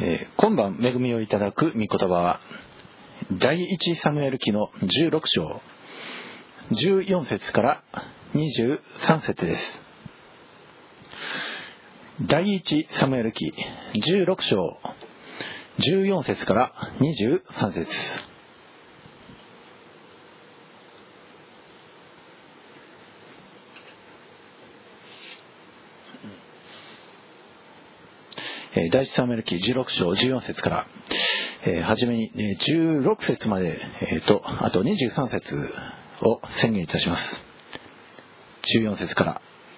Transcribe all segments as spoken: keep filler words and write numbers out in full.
えー、今晩恵みをいただく御言葉は第一サムエル記のじゅうろく章じゅうよん節からにじゅうさん節です。第一サムエル記じゅうろく章じゅうよん節からにじゅうさん節。第一サムエル記じゅうろく章じゅうよん節から、えー、初めにじゅうろく節まで、えー、とあとにじゅうさん節を宣言いたします。じゅうよん節から、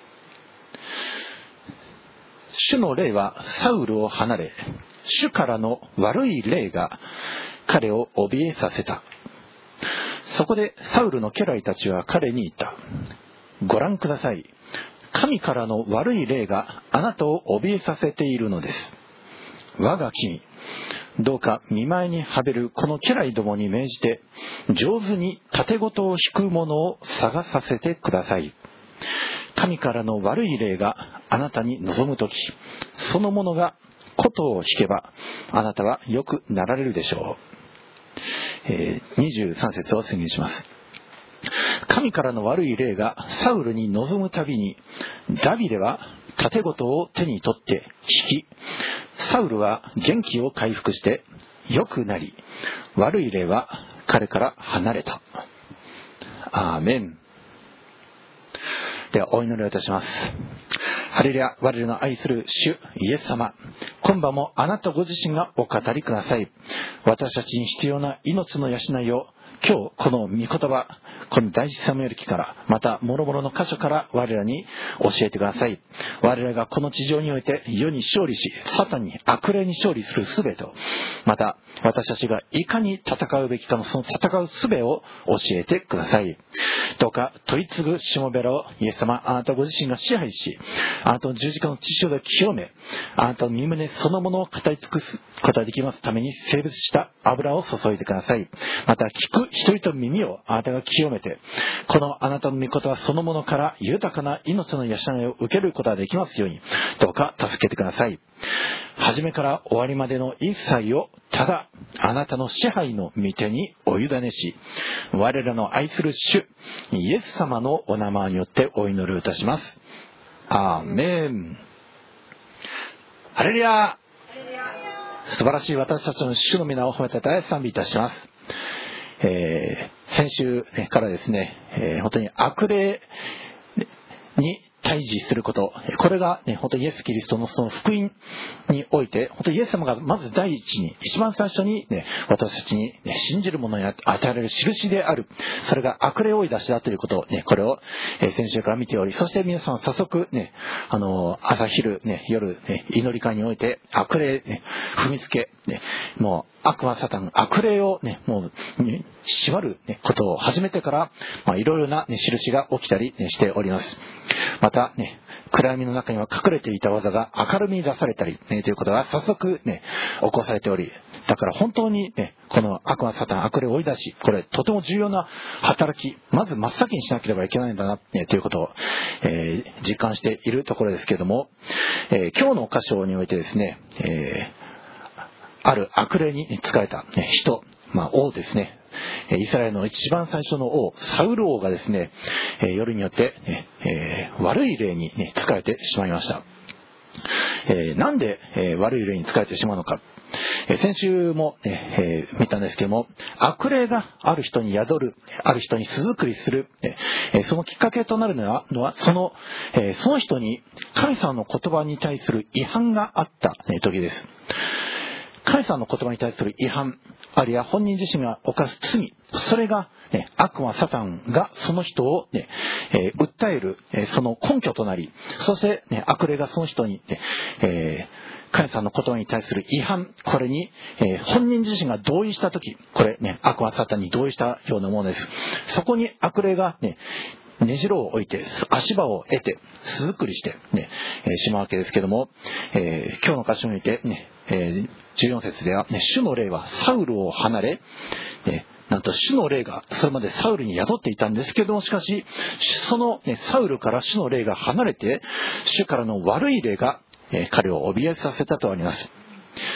主の霊はサウルを離れ、主からの悪い霊が彼を怯えさせた。そこでサウルの家来たちは彼に言った。ご覧ください。神からの悪い霊があなたを怯えさせているのです。我が君、どうか見舞いにはべるこの家来どもに命じて、上手に盾ごとを引くものを探させてください。神からの悪い霊があなたに望むとき、そのものが琴を弾けば、あなたはよくなられるでしょう。えー、にじゅうさん節を宣言します。神からの悪い霊がサウルに望むたびに、ダビデは盾ごとを手に取って引き、サウルは元気を回復して良くなり、悪い霊は彼から離れた。アーメン。ではお祈りをいたします。ハレルヤ、我らの愛する主イエス様、今晩もあなたご自身がお語りください。私たちに必要な命の養いを、今日この御言葉、この第一サムエル記から、また諸々の箇所から我らに教えてください。我らがこの地上において世に勝利し、サタンに悪霊に勝利する術と、また私たちがいかに戦うべきかのその戦う術を教えてください。どうか取り継ぐしもべらをイエス様、あなたご自身が支配し、あなたの十字架の血潮で清め、あなたの身胸そのものを語り尽くすことができますために成仏した油を注いでください。また聞く一人と耳をあなたが清めて、このあなたの御言葉そのものから豊かな命の養いを受けることができますように、どうか助けてください。初めから終わりまでの一切をただあなたの支配の御手にお委ねし、我らの愛する主イエス様のお名前によってお祈りをいたします。アーメン。ハレルヤ。素晴らしい私たちの主の皆を褒めて大賛美いたします。えー、先週からですね、えー、本当に悪霊に対峙すること、これが、ね、本当にイエス・キリストのその福音において、本当にイエス様がまず第一に、一番最初に、ね、私たちに、ね、信じる者に与えられる印である。それが悪霊追い出しだということを、ね、これを、えー、先週から見ており、そして皆さん早速、ね、あの朝昼、ね、夜、ね、祈り会において悪霊、ね、踏みつけ、ね、もう悪魔サタン、悪霊を、ね、もう、ね、縛る、ね、ことを始めてから、まあ、いろいろな、ね、印が起きたり、ね、しております。またね、暗闇の中には隠れていた技が明るみに出されたり、ね、ということが早速ね、起こされており、だから本当にね、この悪魔サタン、悪霊を追い出し、これとても重要な働き、まず真っ先にしなければいけないんだな、ね、ということを、えー、実感しているところですけれども、えー、今日の箇所においてですね、えー、ある悪霊に仕えた、ね、人、まあ、王ですね。イスラエルの一番最初の王、サウル王がですね、夜によって、えー、悪い霊に、ね、仕えてしまいました。えー、なんで、えー、悪い霊に仕えてしまうのか。えー、先週も、えー、見たんですけども、悪霊がある人に宿る、ある人に巣作りする、えー、そのきっかけとなるのは、のはその、えー、その人に神様の言葉に対する違反があった、ね、時です。神様の言葉に対する違反、あるいは本人自身が犯す罪、それが、ね、悪魔サタンがその人を、ねえー、訴える、えー、その根拠となり、そして、ね、悪霊がその人に、ねえー、神様の言葉に対する違反、これに、えー、本人自身が同意したとき、これ、ね、悪魔サタンに同意したようなものです。そこに悪霊が、ね、根城を置いて足場を得て巣作りしてね、えー、しまうわけですけども、えー、今日の箇所においてね、えー、じゅうよん節では、ね、主の霊はサウルを離れ、ね、なんと主の霊がそれまでサウルに宿っていたんですけども、しかしその、ね、サウルから主の霊が離れて、主からの悪い霊が、えー、彼を怯えさせたとあります。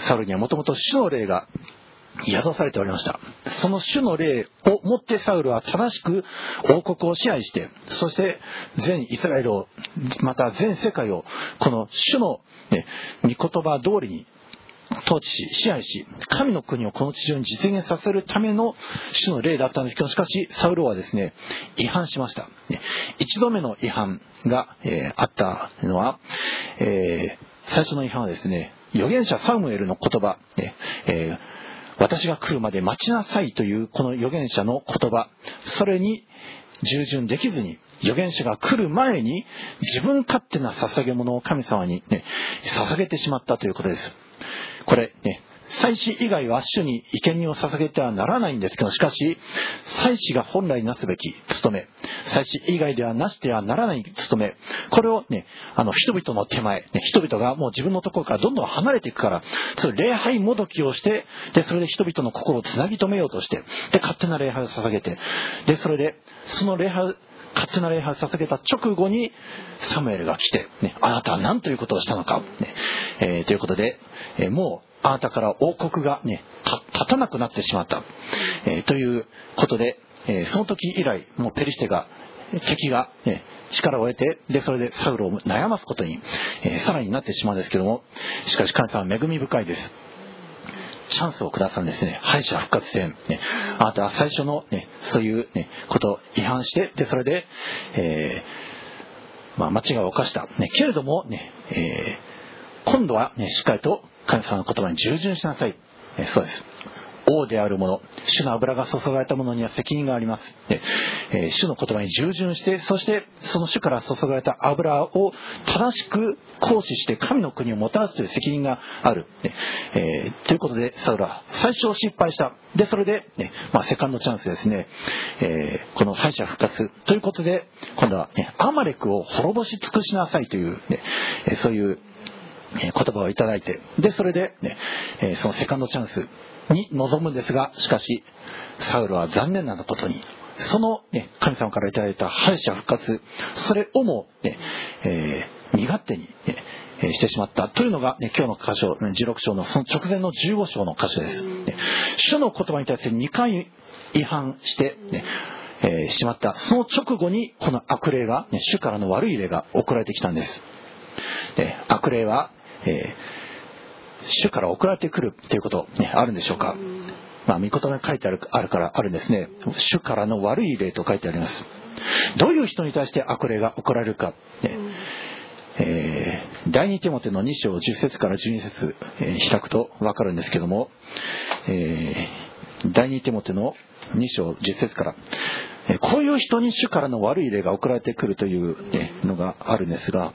サウルにはもともと主の霊が宿されておりました。その主の霊をもってサウルは正しく王国を支配して、そして全イスラエルを、また全世界をこの主の、ね、御言葉通りに統治し支配し、神の国をこの地上に実現させるための主の霊だったんですけど、しかしサウルはですね、違反しました。一度目の違反が、えー、あったのは、えー、最初の違反はですね、預言者サムエルの言葉、えー私が来るまで待ちなさいというこの預言者の言葉、それに従順できずに、預言者が来る前に自分勝手な捧げ物を神様に、ね、捧げてしまったということです。これね、祭司以外は主に生贄を捧げてはならないんですけど、しかし祭司が本来なすべき務め、祭司以外ではなしてはならない務め、これをね、あの人々の手前、ね、人々がもう自分のところからどんどん離れていくから、それ礼拝もどきをして、でそれで人々の心をつなぎ止めようとして、で勝手な礼拝を捧げて、でそれでその礼拝勝手な礼拝を捧げた直後にサムエルが来て、ね、あなたは何ということをしたのか、ねえー、ということで、えー、もうあなたから王国が、ね、立たなくなってしまった、えー、ということで、えー、その時以来もうペリシテが敵が、ね、力を得て、でそれでサウルを悩ますことに、えー、さらになってしまうんですけども、しかし神様は恵み深いです。チャンスをくださるんですね。敗者復活戦、ね、あなたは最初の、ね、そういう、ね、ことを違反して、でそれで、えーまあ、間違いを犯した、ね、けれども、ねえー、今度は、ね、しっかりと神様の言葉に従順しなさい、えー、そうです。王である者、主の油が注がれた者には責任があります。でえー、主の言葉に従順して、そしてその主から注がれた油を正しく行使して神の国をもたらすという責任がある。でえー、ということでサウルは最初失敗した。でそれで、ねまあ、セカンドチャンスですね、えー、この敗者復活ということで、今度は、ね、アマレクを滅ぼし尽くしなさいという、ね、そういう言葉をいただいて、でそれで、ね、そのセカンドチャンスに臨むんですが、しかしサウルは残念なことにその、ね、神様からいただいた敗者復活、それをも、ねえー、身勝手に、ね、してしまったというのが、ね、今日の箇所じゅうろく章のその直前のじゅうご章の箇所です、ね、主の言葉に対してにかい違反して、ねえー、しまった。その直後にこの悪霊が、ね、主からの悪い霊が送られてきたんです。で悪霊は、えー主から送られてくるということ、ね、あるんでしょうか。まあ、御言葉に書いてある、あるからあるんですね。主からの悪い霊と書いてあります。どういう人に対して悪霊が送られるか、ねえー、第二テモテのに章じゅっ節からじゅうに節、えー、開くと分かるんですけども、えー、第二テモテのに章じゅっ節から、えー、こういう人に主からの悪い霊が送られてくるという、ね、のがあるんですが、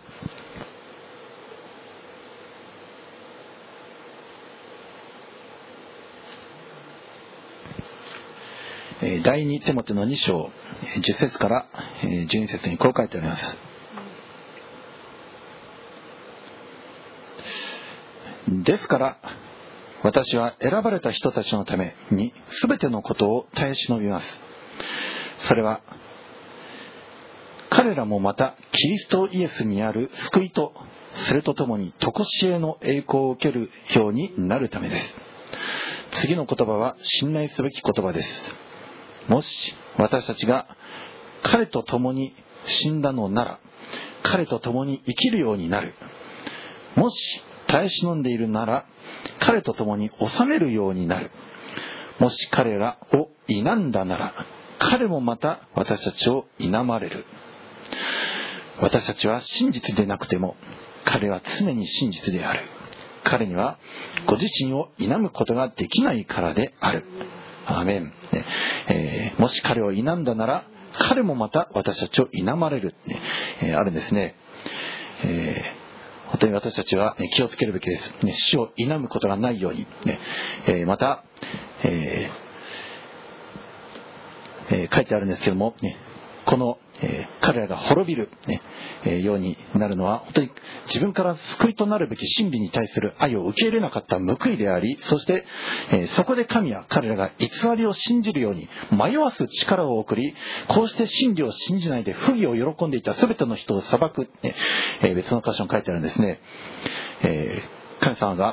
第二テモテのに章じゅっ節からじゅうに節にこう書いてあります。ですから私は選ばれた人たちのために全てのことを耐え忍びます。それは彼らもまたキリストイエスにある救いとそれとともに常しえの栄光を受けるようになるためです。次の言葉は信頼すべき言葉です。もし私たちが彼と共に死んだのなら彼と共に生きるようになる。もし耐え忍んでいるなら彼と共に治めるようになる。もし彼らを否んだなら彼もまた私たちを否まれる。私たちは真実でなくても彼は常に真実である。彼にはご自身を否むことができないからである。アーメン、えー、もし彼を否んだなら彼もまた私たちを否まれる、ねえー、あるんですね、えー、本当に私たちは、ね、気をつけるべきです、ね、死を否むことがないように、ねえー、また、えーえー、書いてあるんですけども、ね、この、えー、彼らが滅びる、ねえー、ようになるのは本当に自分から救いとなるべき真理に対する愛を受け入れなかった報いであり、そして、えー、そこで神は彼らが偽りを信じるように迷わす力を送り、こうして真理を信じないで不義を喜んでいた全ての人を裁く、ねえー、別の箇所に書いてあるんですね、えー、神様が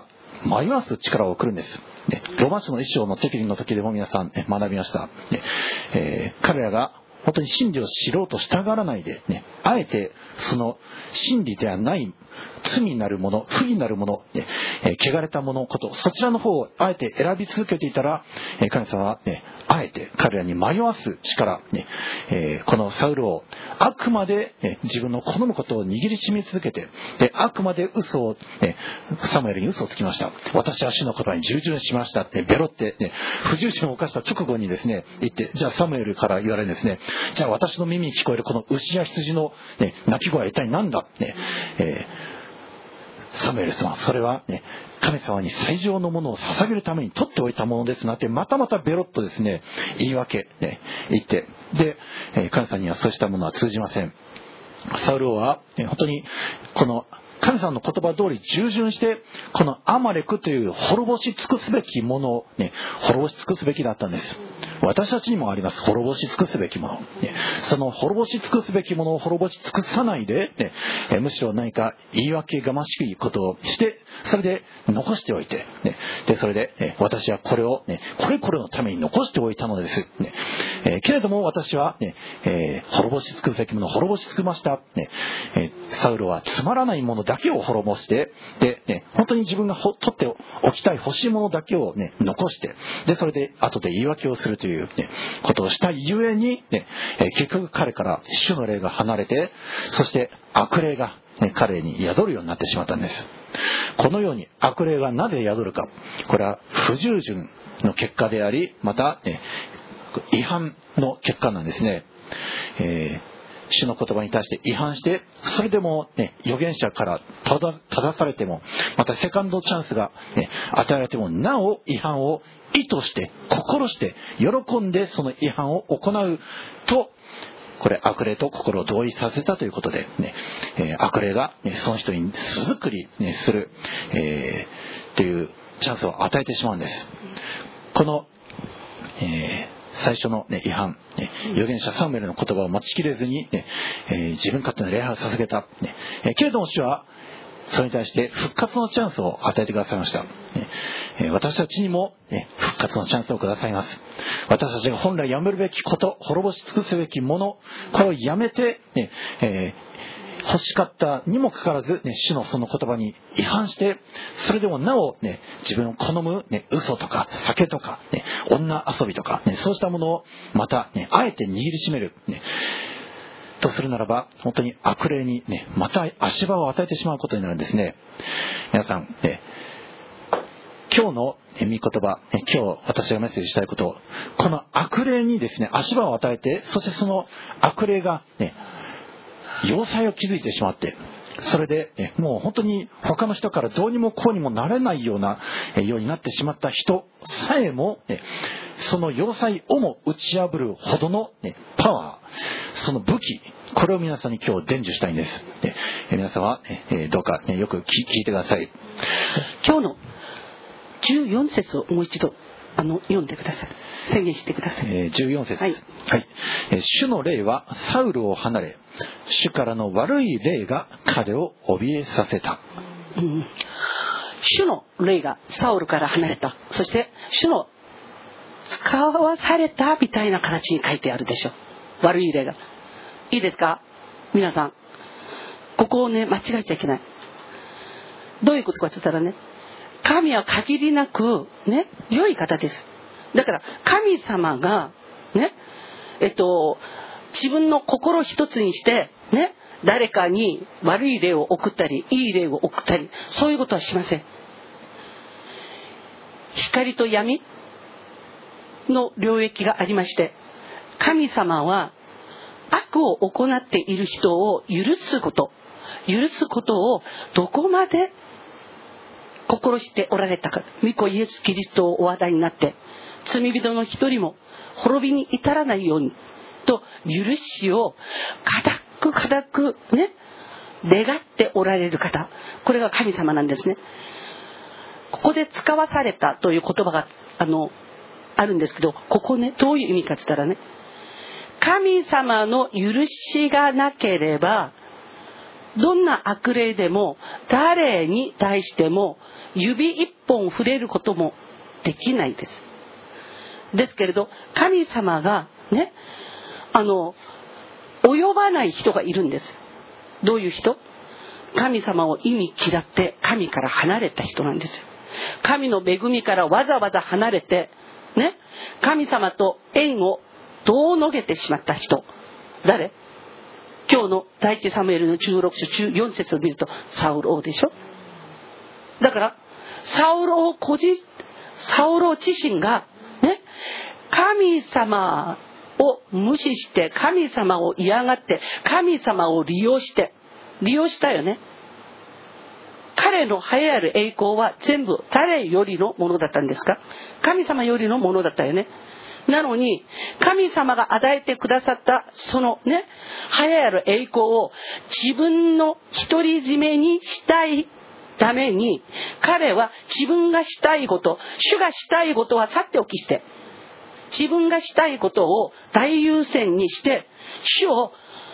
迷わす力を送るんです。ね、ローマ書の一章の適宜の時でも皆さん、ね、学びました。ねえー、彼らが本当に真理を知ろうとしたがらないで、ね、あえてその真理ではない罪になるもの、不義になるもの、ねえー、汚れたものこと、そちらの方をあえて選び続けていたら、えー、神様は、ね、あえて彼らに迷わす力、ねえー、このサウルをあくまで、ね、自分の好むことを握りしめ続けて、であくまで嘘を、ね、サムエルに嘘をつきました。私は主の言葉に従順しましたってベロって、ね、不従順を犯した直後にですね言って、じゃあサムエルから言われるんですね、じゃあ私の耳に聞こえるこの牛や羊の、ね、鳴き声は一体何だ、ねえーサムエル様、それは、ね、神様に最上のものを捧げるために取っておいたものですなって、またまたベロッとですね言い訳、ね、言って、で、えー、神様にはそうしたものは通じません。サウル王は、ね、本当にこの神様の言葉通り従順して、このアマレクという滅ぼし尽くすべきものを、ね、滅ぼし尽くすべきだったんです。私たちにもあります、滅ぼし尽くすべきもの、ね、その滅ぼし尽くすべきものを滅ぼし尽くさないで、ね、えむしろ何か言い訳がましいことをして、それで残しておいて、ね、でそれで、ね、私はこれを、ね、これこれのために残しておいたのです、ねえー、けれども私は、ねえー、滅ぼし尽くすべきものを滅ぼし尽くました、ねえー、サウルはつまらないものだけを滅ぼして、で、ね、本当に自分がほ取っておきたい欲しいものだけを、ね、残して、でそれで後で言い訳をするという、ね、ことをしたゆえに、ねえー、結局彼から主の霊が離れて、そして悪霊が、ね、彼に宿るようになってしまったんです。このように悪霊がなぜ宿るか、これは不従順の結果であり、また、ね、違反の結果なんですね。えー主の言葉に対して違反して、それでも、ね、預言者から正されても、またセカンドチャンスが、ね、与えられても、なお違反を意図して心して喜んでその違反を行うと、これ悪霊と心を同意させたということで、ねえー、悪霊が、ね、その人に巣作り、ね、する、えー、というチャンスを与えてしまうんです。この、えー最初の、ね、違反、ね、預言者サムエルの言葉を待ちきれずに、ねえー、自分勝手な礼拝を捧げた、ねえー、けれども主はそれに対して復活のチャンスを与えてくださいました、ねえー、私たちにも、ね、復活のチャンスをくださいます。私たちが本来やめるべきこと、滅ぼし尽くすべきもの、これをやめて、ねえー欲しかったにもかかわらず、ね、主のその言葉に違反して、それでもなお、ね、自分を好む、ね、嘘とか酒とか、ね、女遊びとか、ね、そうしたものをまた、ね、あえて握りしめる、ね、とするならば、本当に悪霊に、ね、また足場を与えてしまうことになるんですね。皆さん、ね、今日の御言葉、今日私がメッセージしたいこと、この悪霊にですね、足場を与えて、そしてその悪霊が、ね、要塞を築いてしまって、それでもう本当に他の人からどうにもこうにもなれないようなようになってしまった人さえも、その要塞をも打ち破るほどのパワー、その武器、これを皆さんに今日伝授したいんです。皆さんはどうかよく聞いてください。 今日のじゅうよん節をもう一度あの読んでください。宣言してください。 えー、じゅうよん節、 はいはい、えー、主の霊はサウルを離れ、主からの悪い霊が彼を怯えさせた、 うん、主の霊がサウルから離れた、そして主の使わされたみたいな形に書いてあるでしょ。悪い霊がいいですか皆さん、ここをね間違えちゃいけない。どういうことかって言ったらね、神は限りなくね良い方です。だから神様がねえっと自分の心一つにしてね誰かに悪い霊を送ったりいい霊を送ったり、そういうことはしません。光と闇の領域がありまして、神様は悪を行っている人を許すこと許すことをどこまで心しておられたか。御子イエスキリストをお話題になって、罪人の一人も滅びに至らないようにと許しを固く固くね願っておられる方、これが神様なんですね。ここで使わされたという言葉があのあるんですけど、ここねどういう意味かって言ったらね、神様の許しがなければどんな悪霊でも誰に対しても指一本触れることもできないです。ですけれど神様がね、あの及ばない人がいるんです。どういう人？神様を意味嫌って神から離れた人なんですよ。神の恵みからわざわざ離れてね、神様と縁を遠のげてしまった人。誰？今日の第一サムエルのじゅうろく章じゅうよん節を見るとサウル王でしょ。だからサウル王個人サウル王自身がね、神様を無視して神様を嫌がって神様を利用して利用したよね。彼の栄えある栄光は全部誰よりのものだったんですか？神様よりのものだったよね。なのに神様が与えてくださったそのね、栄えある栄光を自分の独り占めにしたいために、彼は自分がしたいこと、主がしたいことはさておきして、自分がしたいことを大優先にして、主を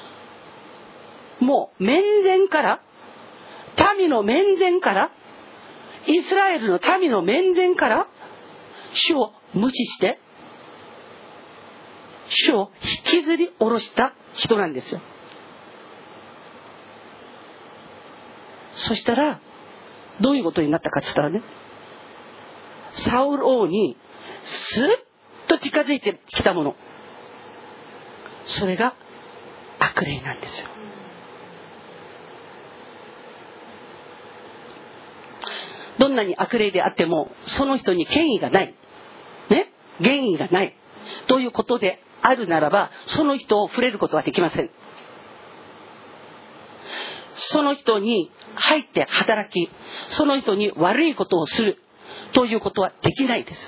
もう面前から民の面前からイスラエルの民の面前から主を無視して主を引きずり下ろした人なんですよ。そしたらどういうことになったかって言ったらね、サウル王にスッと近づいてきたもの、それが悪霊なんですよ。どんなに悪霊であってもその人に権威がないね、権威がないということであるならば、その人を触れることはできません。その人に入って働き、その人に悪いことをするということはできないです。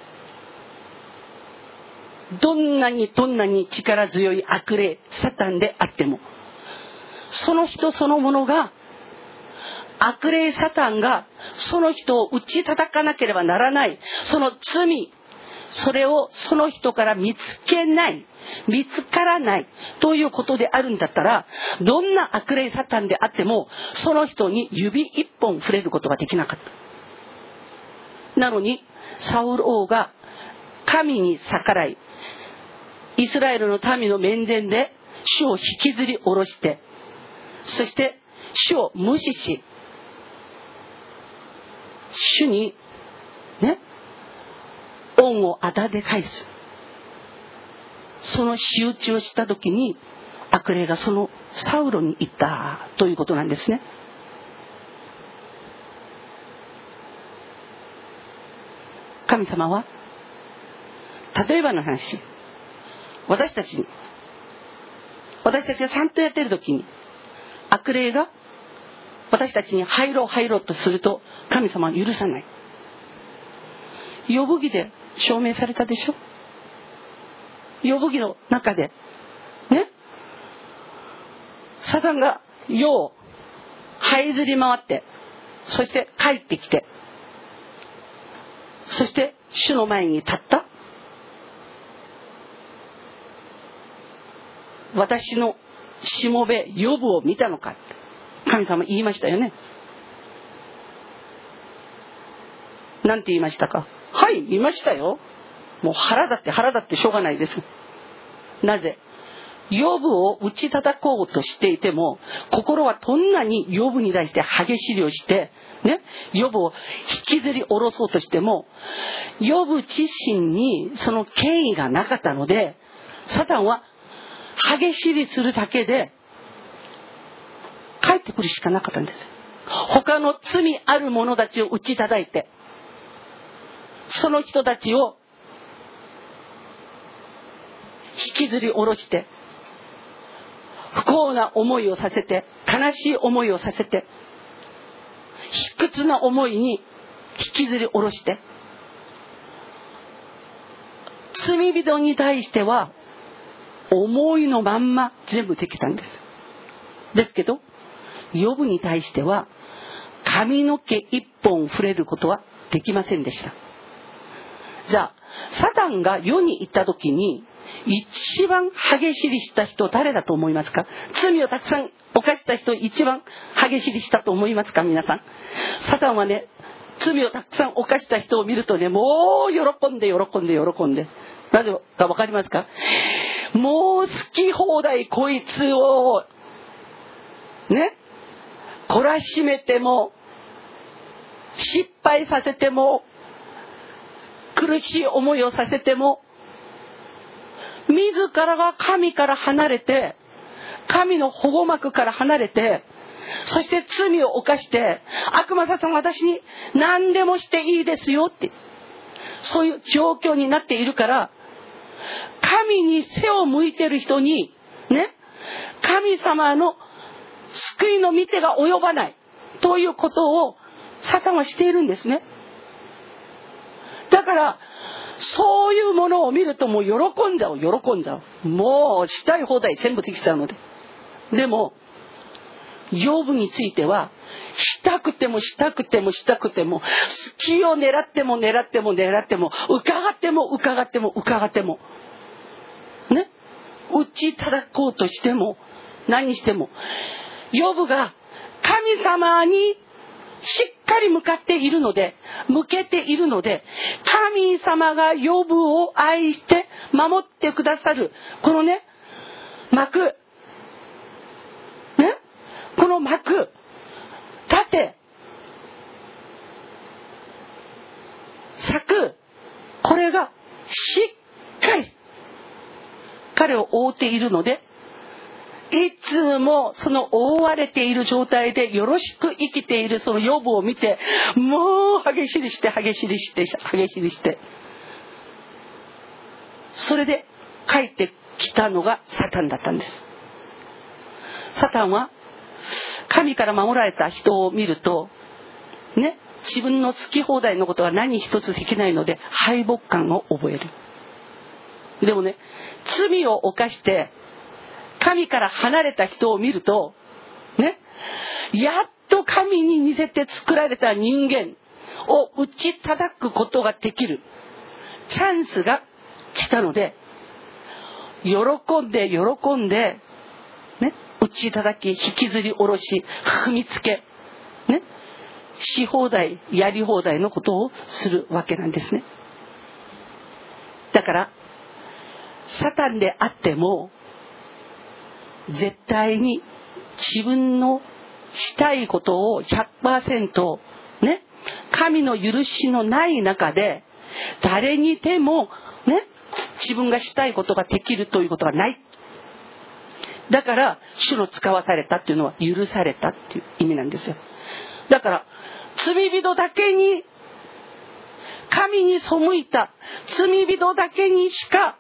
どんなにどんなに力強い悪霊サタンであっても、その人そのものが、悪霊サタンがその人を打ち叩かなければならない、その罪、それをその人から見つけない、見つからないということであるんだったら、どんな悪霊サタンであってもその人に指一本触れることができなかった。なのにサウル王が神に逆らい、イスラエルの民の面前で主を引きずり下ろして、そして主を無視し、主にね、恩をあだで返す、その仕打ちをしたときに悪霊がそのサウロに行ったということなんですね。神様は例えばの話、私たちに私たちがちゃんとやっているときに悪霊が私たちに入ろう入ろうとすると神様は許さない。ヨブ記で証明されたでしょ。ヨブ記の中でね、サタンが世を這いずり回って、そして帰ってきて、そして主の前に立った。私のしもべヨブを見たのか、神様言いましたよね。なんて言いましたか。はい、言いましたよ。もう腹だって腹だってしょうがないです。なぜ？ヨブを打ち叩こうとしていても、心はどんなにヨブに対して激しりをしてね、ヨブを引きずり下ろそうとしても、ヨブ自身にその権威がなかったので、サタンは激しりするだけで帰ってくるしかなかったんです。他の罪ある者たちを打ち叩いて、その人たちを引きずり下ろして、不幸な思いをさせて、悲しい思いをさせて、卑屈な思いに引きずり下ろして、罪人に対しては思いのまんま全部できたんです。ですけどヨブに対しては髪の毛一本触れることはできませんでした。じゃあサタンが世に行った時に一番激しりした人誰だと思いますか？罪をたくさん犯した人一番激しりしたと思いますか？皆さん、サタンはね、 罪をたくさん犯した人を見るとね、もう喜んで喜んで喜んで、なぜか分かりますか？もう好き放題こいつをね、懲らしめても失敗させても苦しい思いをさせても、自らが神から離れて、神の保護幕から離れて、そして罪を犯して、悪魔サタンは私に何でもしていいですよって、そういう状況になっているから、神に背を向いている人にね、神様の救いの御手が及ばないということをサタンはしているんですね。だからそういうものを見るともう喜んじゃう喜んじゃうもうしたい放題全部できちゃうので。でもヨブについては、したくてもしたくてもしたくても、隙を狙っても狙っても狙っても、伺っても伺っても伺ってもね、打ち叩こうとしても何しても、ヨブが神様にしっかり向かっているので、向けているので、神様がヨブを愛して守ってくださるこのね幕ね、この幕盾柵、これがしっかり彼を覆っているので、いつもその覆われている状態でよろしく生きているそのヨブを見て、もう激しりして激しりして激しりして、それで帰ってきたのがサタンだったんです。サタンは神から守られた人を見るとね、自分の好き放題のことが何一つできないので敗北感を覚える。でもね、罪を犯して神から離れた人を見るとね、やっと神に似せて作られた人間を打ち叩くことができるチャンスが来たので、喜んで喜んでね、打ち叩き、引きずり下ろし、踏みつけね、し放題やり放題のことをするわけなんですね。だからサタンであっても絶対に自分のしたいことを ひゃくパーセント ね、神の許しのない中で誰にでもね、自分がしたいことができるということがない。だから主の使わされたっていうのは許されたっていう意味なんですよ。だから罪人だけに、神に背いた罪人だけにしか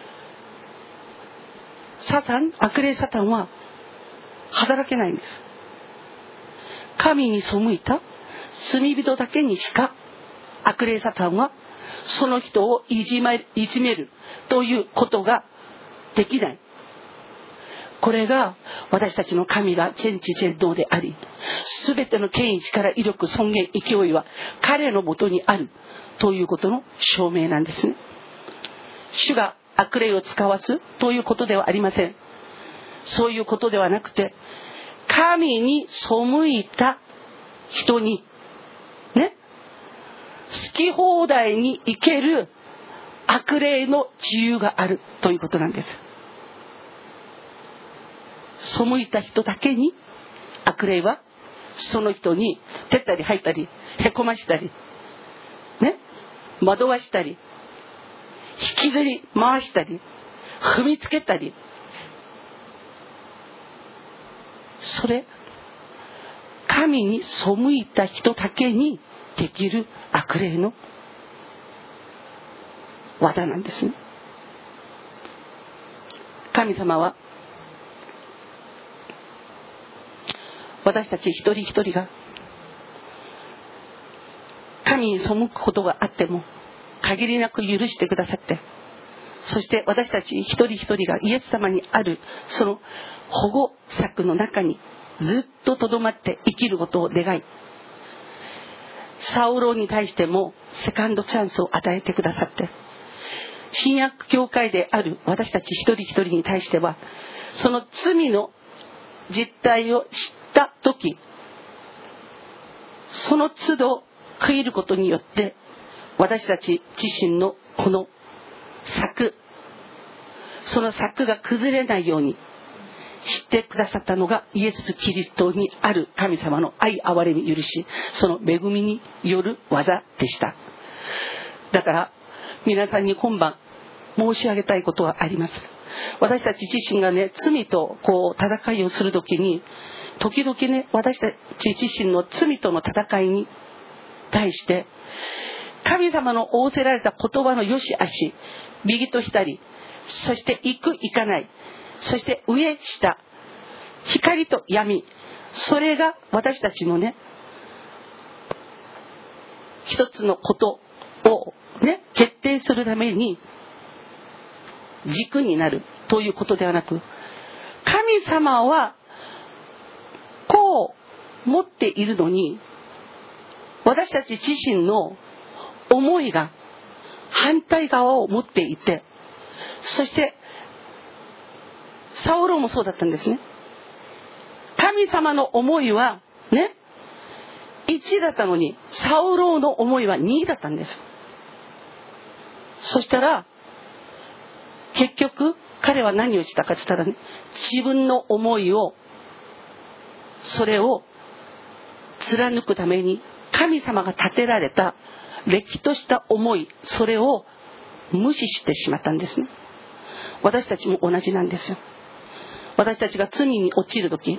サタン、悪霊サタンは働けないんです。神に背いた罪人だけにしか悪霊サタンはその人をいじめ、いじめるということができない。これが私たちの神が全知全能であり、すべての権威、力、威力、尊厳、勢いは彼のもとにあるということの証明なんですね。主が悪霊を使わすということではありません。そういうことではなくて、神に背いた人にね、好き放題に生ける悪霊の自由があるということなんです。背いた人だけに悪霊はその人に照ったり吐いたりへこましたりね、惑わしたり引きずり回したり踏みつけたり、それ神に背いた人だけにできる悪霊の技なんですね。神様は私たち一人一人が神に背くことがあっても限りなく許してくださって、そして私たち一人一人がイエス様にあるその保護策の中にずっととどまって生きることを願い、サウロに対してもセカンドチャンスを与えてくださって、新約教会である私たち一人一人に対してはその罪の実態を知った時、その都度区切ることによって、私たち自身のこの柵、その柵が崩れないようにしてくださったのがイエス・キリストにある神様の愛、憐れみ、許し、その恵みによる技でした。だから皆さんに今晩申し上げたいことはあります。私たち自身がね、罪とこう戦いをするときに、時々ね、私たち自身の罪との戦いに対して神様の仰せられた言葉の良し悪し、右と左、そして行く行かない、そして上下、光と闇、それが私たちのね、一つのことをね、決定するために軸になるということではなく、神様はこう持っているのに、私たち自身の思いが反対側を持っていて、そしてサウロもそうだったんですね。神様の思いはね、いちだったのに、サウロの思いはにだったんです。そしたら結局彼は何をしたかって言ったらね、自分の思いを、それを貫くために神様が立てられたれっきとした思い、それを無視してしまったんですね。私たちも同じなんですよ。私たちが罪に陥るとき、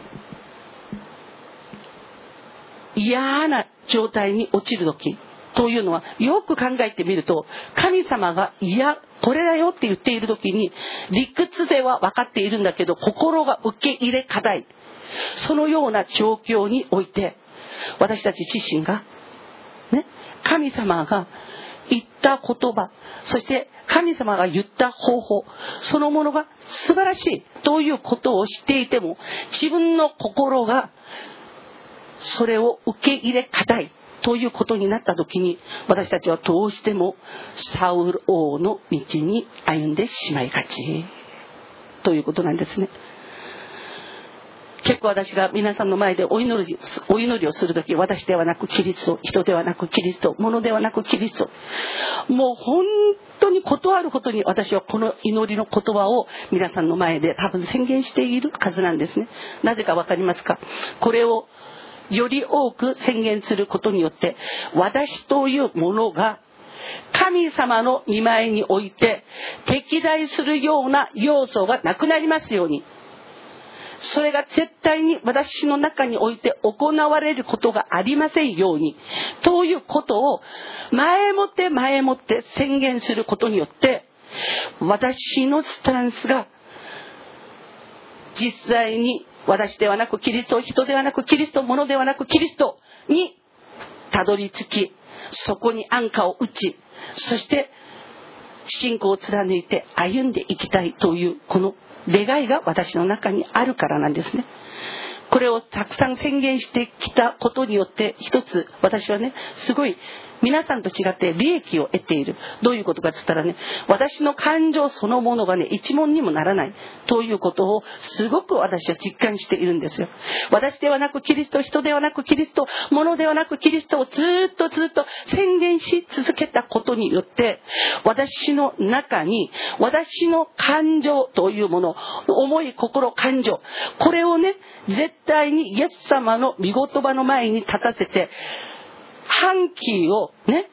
嫌な状態に陥るときというのは、よく考えてみると、神様がいやこれだよって言っているときに、理屈では分かっているんだけど、心が受け入れ課題、そのような状況において、私たち自身がね、神様が言った言葉、そして神様が言った方法、そのものが素晴らしいということを知っていても、自分の心がそれを受け入れがたいということになったときに、私たちはどうしてもサウル王の道に歩んでしまいがちということなんですね。結構私が皆さんの前でお祈り、お祈りをするとき、私ではなくキリスト、人ではなくキリスト、物ではなくキリスト、もう本当にことあることに私はこの祈りの言葉を皆さんの前で多分宣言しているはずなんですね。なぜかわかりますか？これをより多く宣言することによって、私というものが神様の御前において敵対するような要素がなくなりますように、それが絶対に私の中において行われることがありませんようにということを前もって前もって宣言することによって、私のスタンスが実際に私ではなくキリスト、人ではなくキリスト、物ではなくキリストにたどり着き、そこに安価を打ち、そして信仰を貫いて歩んでいきたいというこの願いが私の中にあるからなんですね。これをたくさん宣言してきたことによって、一つ私はね、すごい皆さんと違って利益を得ている。どういうことかって言ったらね、私の感情そのものがね、一文にもならないということをすごく私は実感しているんですよ。私ではなくキリスト、人ではなくキリスト、物ではなくキリストをずっとずっと宣言し続けたことによって、私の中に私の感情というもの、思い、心、感情、これをね、絶対にイエス様の御言葉の前に立たせて、反旗をね、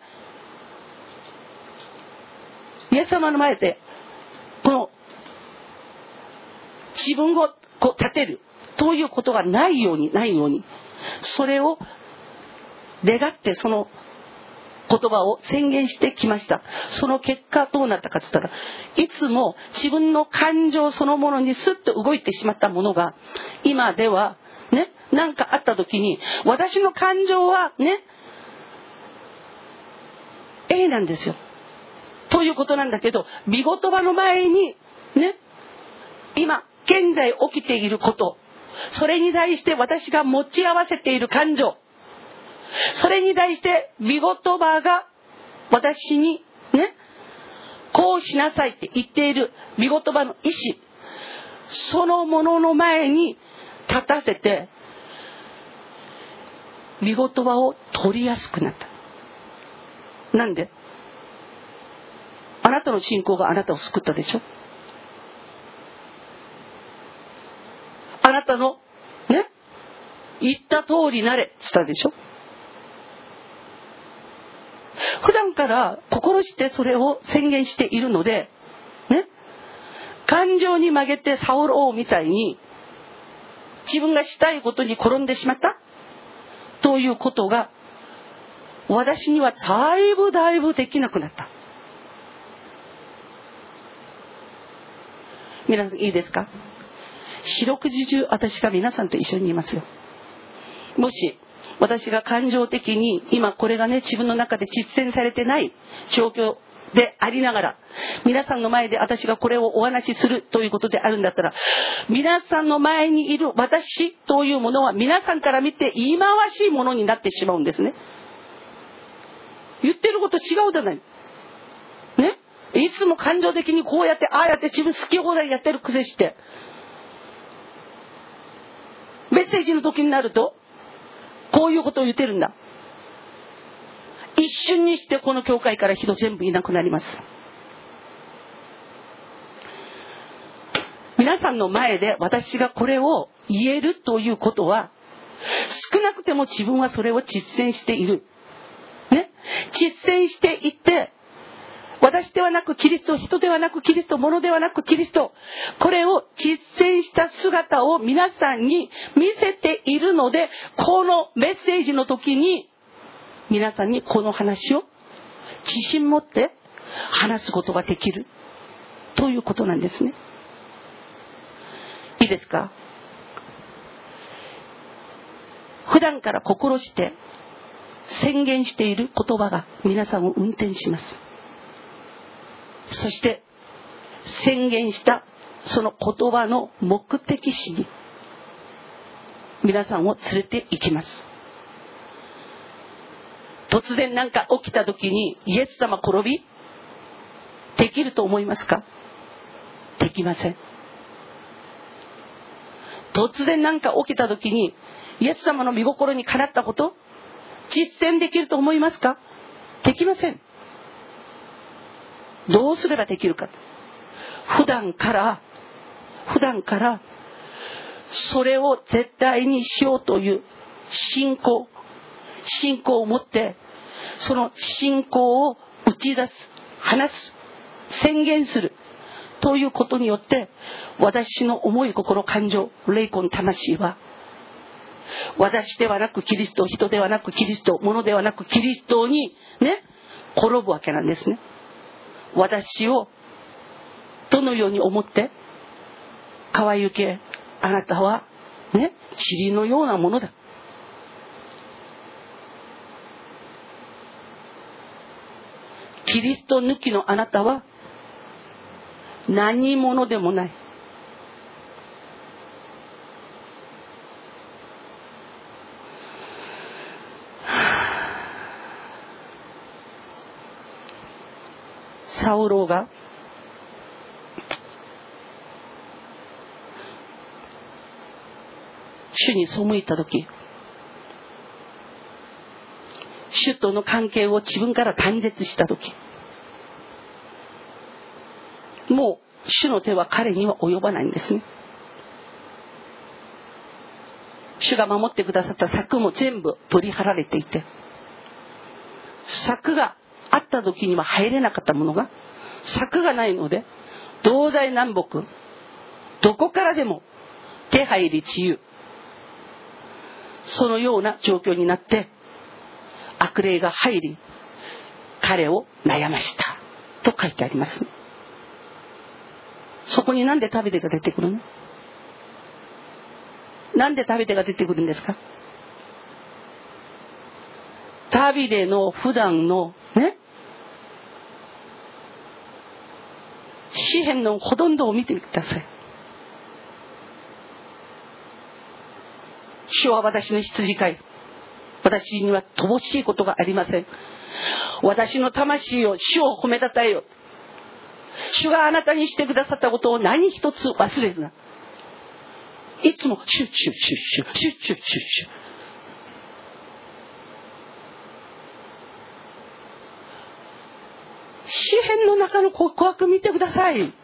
イエス様の前でこの自分をこう立てるということがないようにないように、それを願ってその言葉を宣言してきました。その結果どうなったかといったら、いつも自分の感情そのものにスッと動いてしまったものが、今ではね、何かあった時に私の感情はね、A なんですよということなんだけど、御言葉の前にね、今現在起きていること、それに対して私が持ち合わせている感情、それに対して御言葉が私にね、こうしなさいって言っている御言葉の意志、そのものの前に立たせて御言葉を取りやすくなった。 なんで？あなたの信仰があなたを救ったでしょ。あなたのね、言った通りなれって言ったでしょ。普段から心してそれを宣言しているのでね、感情に曲げてサウル王みたいに自分がしたいことに転んでしまったということが私にはだいぶだいぶできなくなった。皆さんいいですか？四六時中私が皆さんと一緒にいますよ。もし私が感情的に今これがね自分の中で実践されてない状況でありながら皆さんの前で私がこれをお話しするということであるんだったら、皆さんの前にいる私というものは皆さんから見て忌まわしいものになってしまうんですね。言ってること違うじゃないね。いつも感情的にこうやってああやって自分好き放題やってるくせして、メッセージの時になるとこういうことを言ってるんだ。一瞬にしてこの教会から人全部いなくなります。皆さんの前で私がこれを言えるということは、少なくても自分はそれを実践している、ね、実践していって、私ではなくキリスト、人ではなくキリスト、物ではなくキリスト、これを実践した姿を皆さんに見せているので、このメッセージの時に皆さんにこの話を自信持って話すことができるということなんですね。いいですか？普段から心して宣言している言葉が皆さんを運転します。そして宣言したその言葉の目的地に皆さんを連れて行きます。突然なんか起きた時にイエス様転びできると思いますか？できません。突然なんか起きた時にイエス様の御心にかなったこと実践できると思いますか？できません。どうすればできるか。普段から普段からそれを絶対にしようという信仰信仰を持って、その信仰を打ち出す、話す、宣言するということによって、私の思い、心、感情、霊魂、魂は私ではなくキリスト、人ではなくキリスト、物ではなくキリストにね転ぶわけなんですね。私をどのように思って、川行け、あなたはね塵のようなものだ。キリスト抜きのあなたは何者でもない。サウロが主に背いたとき、主との関係を自分から断絶したとき、もう主の手は彼には及ばないんですね。主が守ってくださった柵も全部取り払われていて、柵があった時には入れなかったものが、柵がないので東西南北どこからでも手入り自由、そのような状況になって、悪霊が入り彼を悩ましたと書いてあります。そこになんでダビデが出てくるの？なんでダビデが出てくるんですか？ダビデの普段のね詩篇のほとんどを見てください。主は私の羊飼い、私には乏しいことがありません。私の魂を主を褒めたたえよ。主があなたにしてくださったことを何一つ忘れるな。いつもシュッシュッシュッシュッシュッシュッシュッシュッ。 詩篇の中の告白見てください。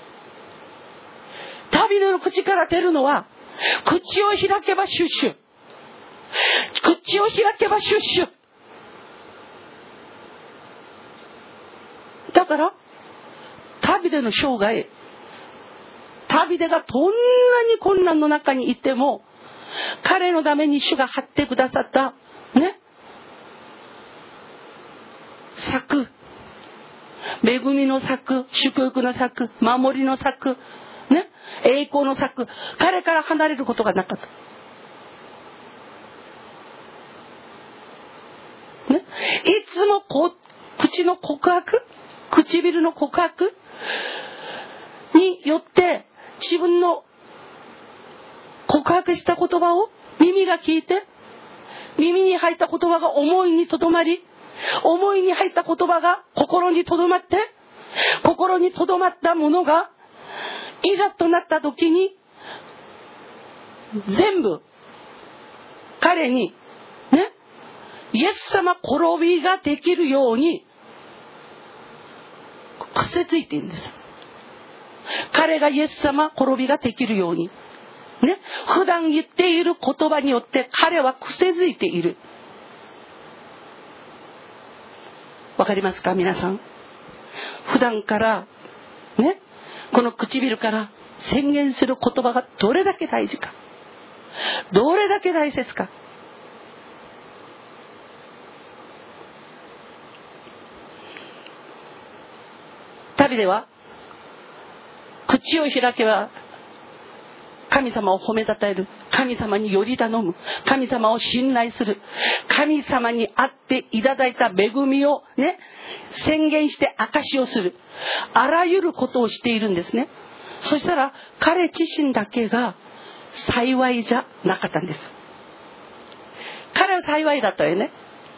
ダビデの口から出るのは、口を開けばシュッシュ、口を開けばシュッシュ。だからダビデの生涯、ダビデがどんなに困難の中にいても、彼のために主が張ってくださったね、策、恵みの策、祝福の策、守りの策ね、栄光の策、彼から離れることがなかったね。いつもこ口の告白、唇の告白によって自分の告白した言葉を耳が聞いて、耳に入った言葉が思いにとどまり、思いに入った言葉が心にとどまって、心にとどまったものがいざとなった時に全部彼にね、イエス様転びができるように癖ついているんです。彼がイエス様転びができるようにね、普段言っている言葉によって彼は癖づいている。わかりますか皆さん。普段からね、この唇から宣言する言葉がどれだけ大事か、どれだけ大切か。ダビデは口を開けば神様を褒めたたえる、神様により頼む、神様を信頼する、神様にあっていただいた恵みをね、宣言して証しをする、あらゆることをしているんですね。そしたら彼自身だけが幸いじゃなかったんです。彼は幸いだったよね。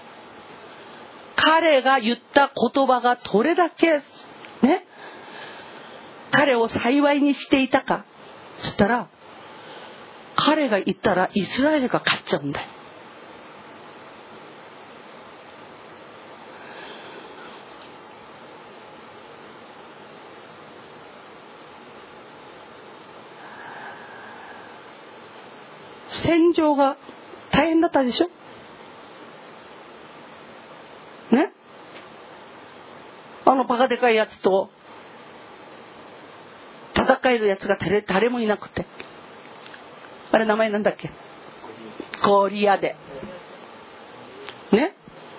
彼が言った言葉がどれだけね、彼を幸いにしていたかつったら、彼が言ったらイスラエルが勝っちゃうんだよ。戦場が大変だったでしょね。あのバカでかいやつと戦えるやつが 誰, 誰もいなくて、あれ名前なんだっけ、ゴリアでね、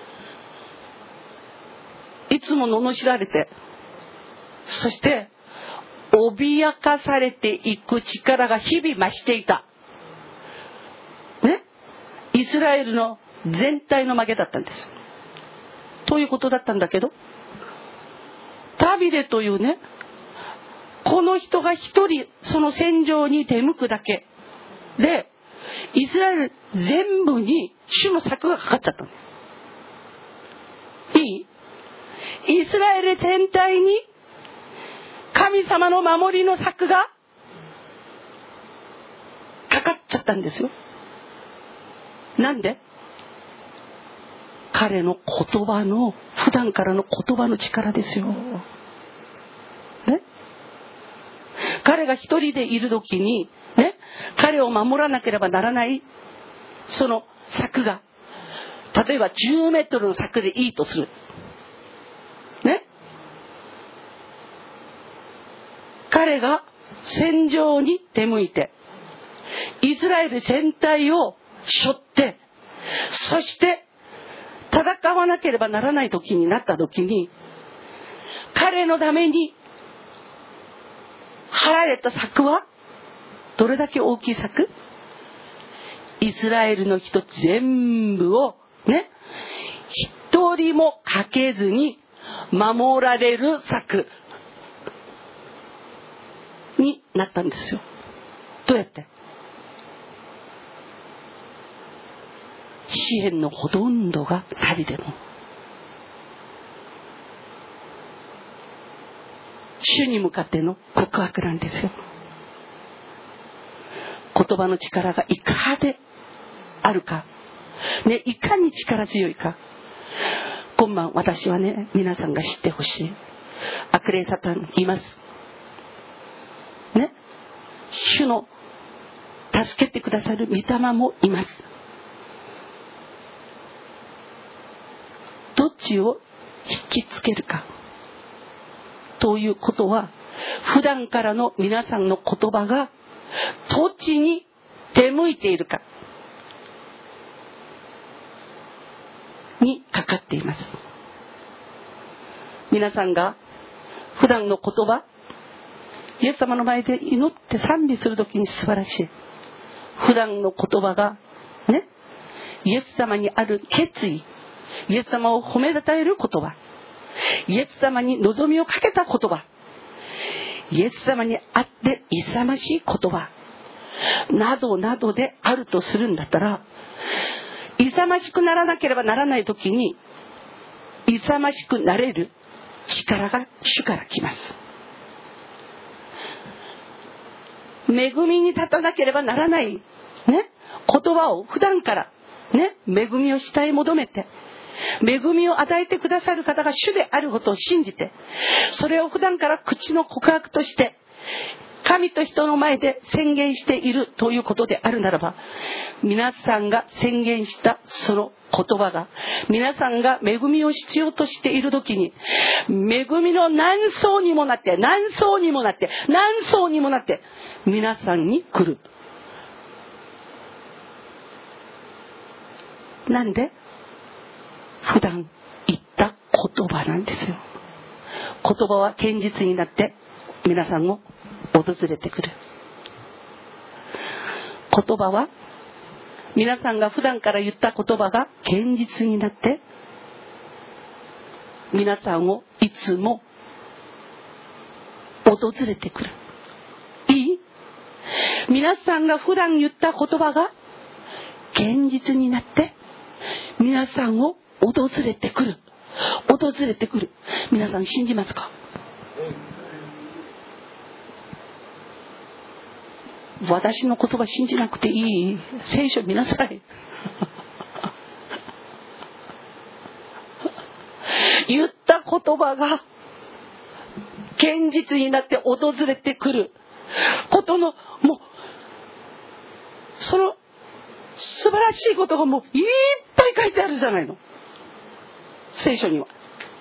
いつも罵られて、そして脅かされていく力が日々増していたね、イスラエルの全体の負けだったんです。ということだったんだけど、ダビデというね、この人が一人その戦場に出向くだけで、イスラエル全部に主の策がかかっちゃったの。いい？イスラエル全体に神様の守りの策がかかっちゃったんですよ。なんで？彼の言葉の、普段からの言葉の力ですよ。ね？彼が一人でいる時にね、彼を守らなければならないその柵が、例えばじゅうメートルの柵でいいとするね、彼が戦場に出向いてイスラエル全体を背負って、そして戦わなければならない時になった時に、彼のために張られた柵はどれだけ大きい柵？イスラエルの人全部をね、一人もかけずに守られる柵になったんですよ。どうやって？詩篇のほとんどがダビデの主に向かっての告白なんですよ。言葉の力がいかであるか、ね、いかに力強いか。 今晩私はね、皆さんが知ってほしい。悪霊サタンいますね。主の助けてくださる御霊もいます。どっちを引きつけるかということは、普段からの皆さんの言葉がどっちに出向いているかにかかっています。皆さんが普段の言葉、イエス様の前で祈って賛美するときに素晴らしい。普段の言葉がね、イエス様にある決意、イエス様を褒めたたえる言葉、イエス様に望みをかけた言葉、イエス様にあって勇ましい言葉などなどであるとするんだったら、勇ましくならなければならないときに勇ましくなれる力が主から来ます。恵みに立たなければならない、ね、言葉を普段から、ね、恵みを下へ求めて、恵みを与えてくださる方が主であることを信じて、それを普段から口の告白として神と人の前で宣言しているということであるならば、皆さんが宣言したその言葉が、皆さんが恵みを必要としているときに、恵みの何層にもなって何層にもなって何層にもなって皆さんに来る。なんで？普段言った言葉なんですよ。言葉は現実になって皆さんを訪れてくる。言葉は皆さんが普段から言った言葉が現実になって皆さんをいつも訪れてくる。いい？皆さんが普段言った言葉が現実になって皆さんを訪れてくる。訪れてくる。皆さん信じますか？私の言葉信じなくていい。聖書見なさい。言った言葉が現実になって訪れてくることの、もうその素晴らしいことがもういっぱい書いてあるじゃないの、聖書には。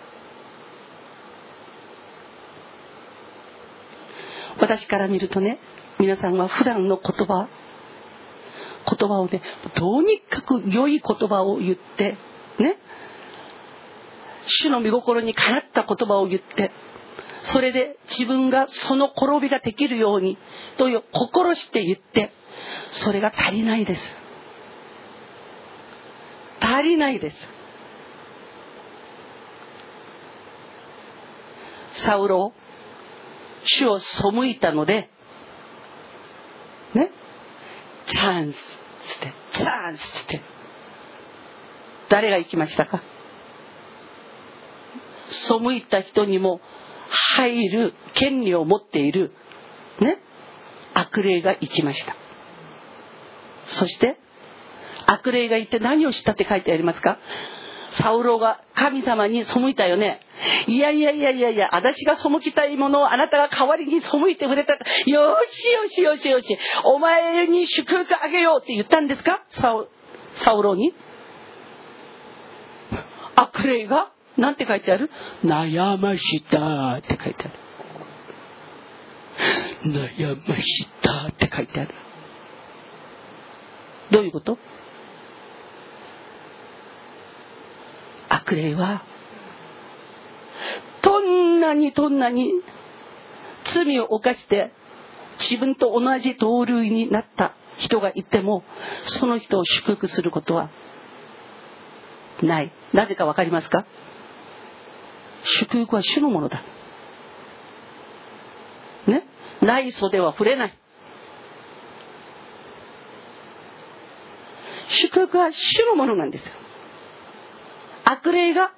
私から見るとね、皆さんは普段の言葉言葉をね、とにかく良い言葉を言ってね、主の御心にかなった言葉を言って、それで自分がその転びができるようにという心して言って、それが足りないです。足りないです。サウロ、主を背いたのでね、チャンスつってチャンスつって誰が行きましたか？背いた人にも入る権利を持っているね、悪霊が行きました。そして悪霊が行って何をしたって書いてありますか？サウロが神様に背いたよね。いやいやいやいやいや、私が背きたいものをあなたが代わりに背いてくれた。よしよしよしよし、お前に祝福あげようって言ったんですか？サウ、サウロに。悪霊がなんて書いてある？悩ましたって書いてある。悩ましたって書いてある。どういうこと？悪霊はどんなにどんなに罪を犯して自分と同じ同類になった人がいても、その人を祝福することはない。なぜかわかりますか？祝福は主のものだね。ない袖は触れない。祝福は主のものなんですよ。悪霊が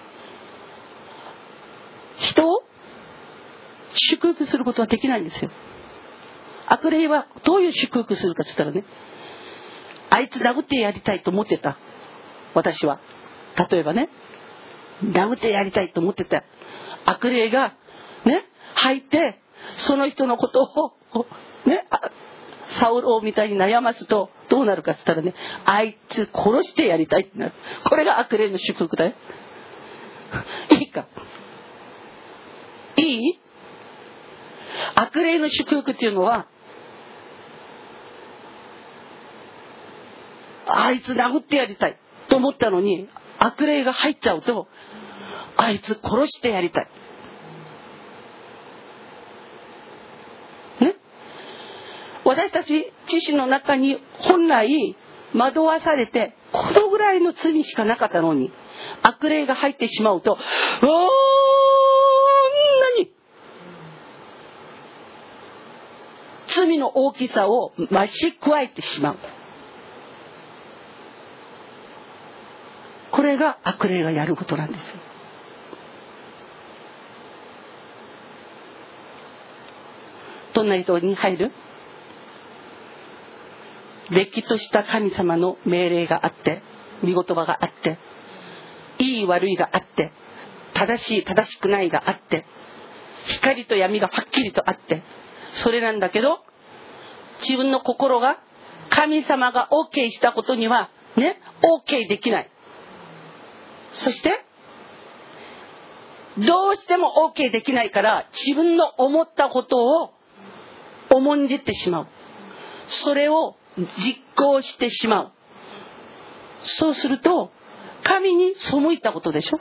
人を祝福することはできないんですよ。悪霊はどういう祝福するかって言ったらね、あいつ殴ってやりたいと思ってた私は、例えばね、 殴ってやりたいと思ってた悪霊がね入ってその人のことをねサウル王みたいに悩ますとどうなるかって言ったらね、あいつ殺してやりたいってなる。これが悪霊の祝福だよ。いいかいい悪霊の祝福っていうのは、あいつ殴ってやりたいと思ったのに悪霊が入っちゃうと、あいつ殺してやりたいね。私たち自身の中に本来惑わされてこのぐらいの罪しかなかったのに、悪霊が入ってしまうと、おーんなに罪の大きさを増し加えてしまう。これが悪霊がやることなんですよ。どんな人に入る？れっきとした神様の命令があって、御言葉があって、いい悪いがあって、正しい正しくないがあって、光と闇がはっきりとあって、それなんだけど、自分の心が神様が OK したことにはね OK できない。そしてどうしても OK できないから、自分の思ったことを重んじてしまう。それを実行してしまう。そうすると神に背いたことでしょ。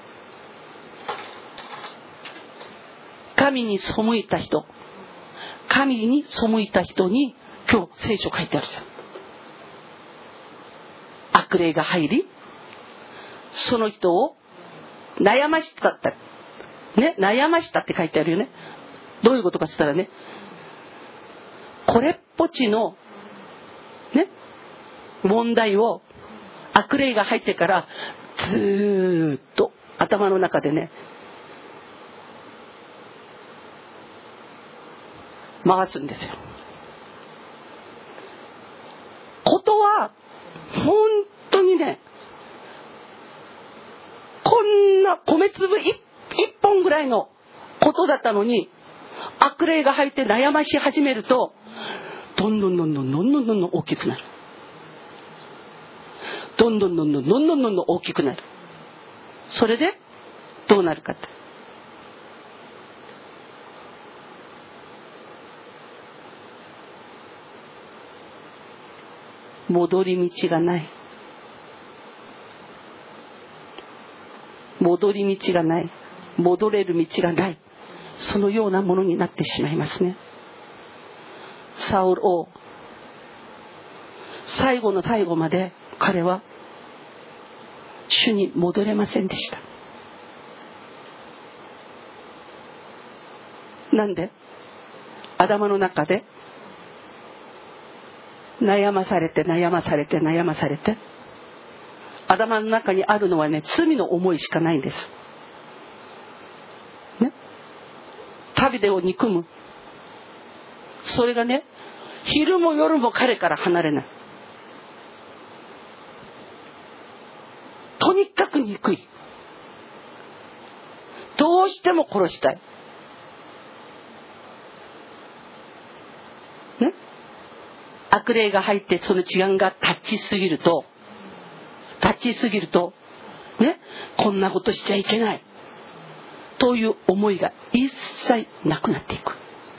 神に背いた人、神に背いた人に今日聖書書いてあるじゃん。悪霊が入り、その人を悩ましたったね、悩ましたって書いてあるよね。どういうことかって言ったらね、これっぽちのね問題を悪霊が入ってからずーっと頭の中でね回すんですよ。ことは本当にね、こんな米粒一本ぐらいのことだったのに、悪霊が入って悩まし始めると、どんどんどんどんどんどんどんどん大きくなる。どんどんどんどんどんどんどんどん大きくなる。それでどうなるかって、戻り道がない。戻り道がない。戻れる道がない。そのようなものになってしまいますね。サウル王、最後の最後まで彼は主に戻れませんでした。なんで？頭の中で悩まされて悩まされて悩まされて、頭の中にあるのはね、罪の思いしかないんですね。旅でを憎む、それがね、昼も夜も彼から離れない。とにかく憎い。どうしても殺したい。ね、悪霊が入ってその治安が立ちすぎると、立ちすぎるとね、こんなことしちゃいけないという思いが一切なくなっていく。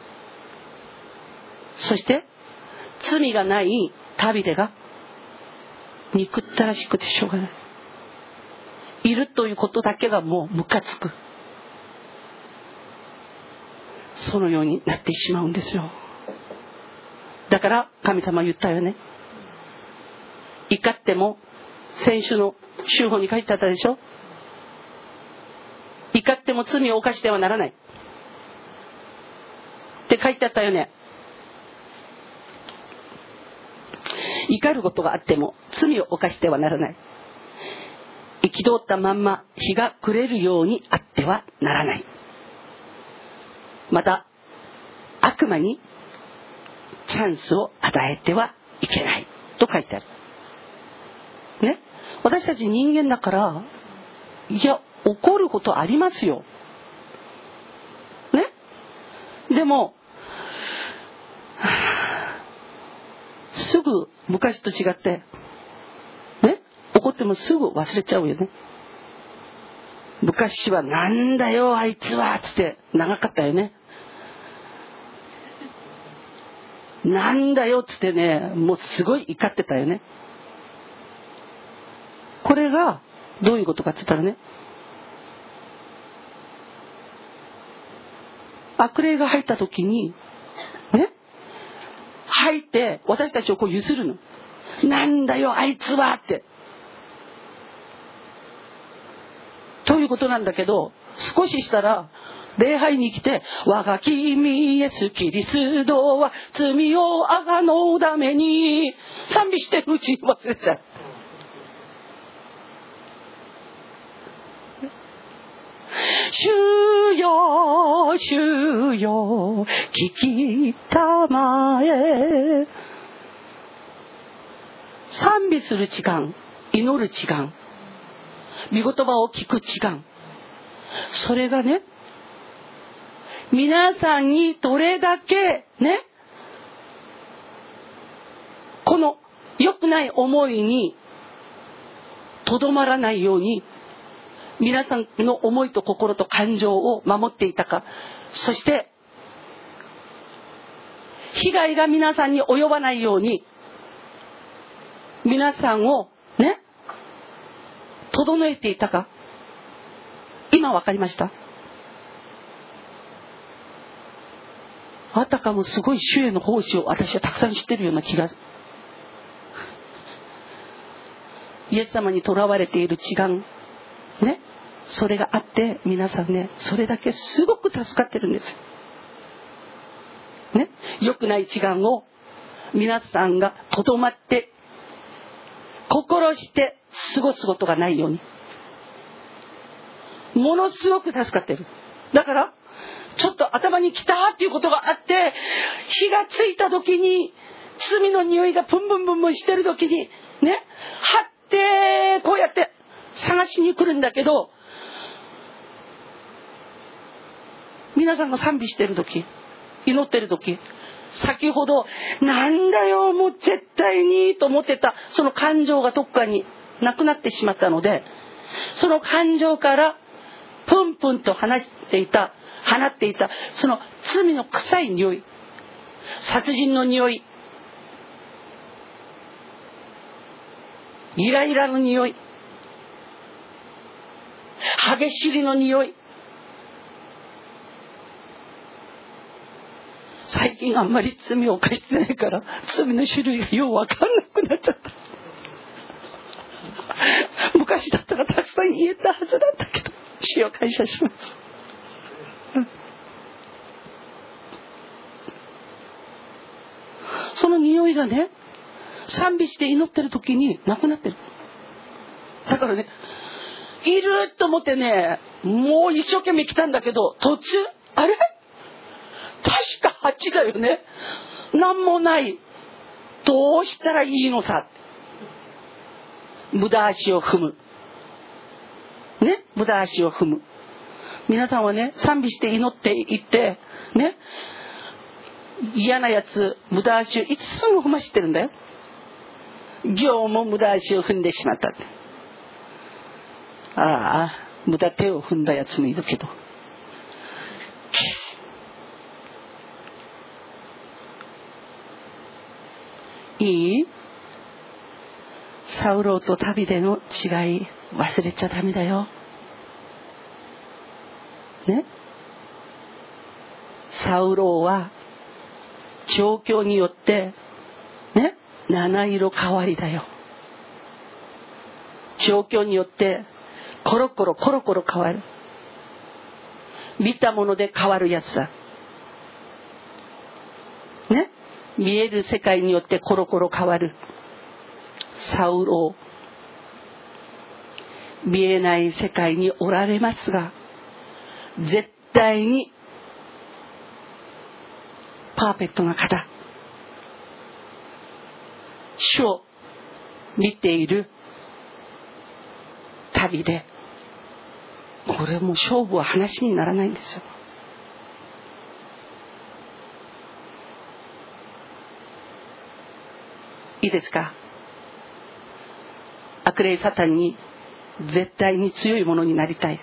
そして罪がないタビデが憎ったらしくてしょうがない。いるということだけがもうムカつく。そのようになってしまうんですよ。だから神様は言ったよね。怒っても、先週の週報に書いてあったでしょ。怒っても罪を犯してはならないって書いてあったよね。怒ることがあっても罪を犯してはならない。憤ったまんま日が暮れるようにあってはならない。また悪魔にチャンスを与えてはいけないと書いてあるね。私たち人間だから、いや起こることありますよ。ね。でも、すぐ昔と違って、ね、起こってもすぐ忘れちゃうよね。昔はなんだよあいつはつって長かったよね。なんだよつってね、もうすごい怒ってたよね。これがどういうことかって言ったらね、悪霊が入った時にね、入って私たちをこう譲るの。なんだよあいつはってということなんだけど、少ししたら礼拝に来て、我が君イエスキリストは罪をあがのうために賛美してるうちに忘れちゃう。主よ主よ聞きたまえ。賛美する時間、祈る時間、御言葉を聞く時間、それがね、皆さんにどれだけね、この良くない思いにとどまらないように、皆さんの思いと心と感情を守っていたか、そして被害が皆さんに及ばないように皆さんをね、整えていたか、今わかりました。あたかもすごい主への奉仕を私はたくさん知ってるような気が、イエス様にとらわれている時間ね、それがあって皆さんね、それだけすごく助かってるんですね。良くない時間を皆さんがとどまって心して過ごすことがないように、ものすごく助かってる。だからちょっと頭に来たっていうことがあって、火がついた時に罪の匂いがプンプンプンプンしてる時にね、はってこうやって探しに来るんだけど、皆さんが賛美してる時、祈ってる時、先ほどなんだよもう絶対にと思ってたその感情がどっかになくなってしまったので、その感情からプンプンと放っていた放っていたその罪の臭い匂い、殺人の匂い、イライラの匂い、歯げしりの匂い、最近あんまり罪を犯してないから罪の種類がよう分かんなくなっちゃった。昔だったらたくさん言えたはずだったけど、主を感謝します、うん、その匂いがね、賛美して祈ってる時になくなってる。だからね、いると思ってね、もう一生懸命来たんだけど、途中あれ確かはちだよね、なんもない、どうしたらいいのさ、無駄足を踏むね、無駄足を踏む。皆さんはね、賛美して祈っていってね、嫌なやつ無駄足をいつも踏ましてるんだよ。今日も無駄足を踏んでしまったって。ああ、無駄手を踏んだやつもいるけど、いい？サウロと旅での違い忘れちゃダメだよ。ね？サウロは状況によってね、七色変わりだよ。状況によってコロコロコロコロ変わる。見たもので変わるやつだ。ね？見える世界によってコロコロ変わる。サウロ、見えない世界におられますが、絶対にパーフェクトな方、主を見ている旅でこれもう勝負は話にならないんですよ。いいですか。悪霊サタンに絶対に強いものになりたい、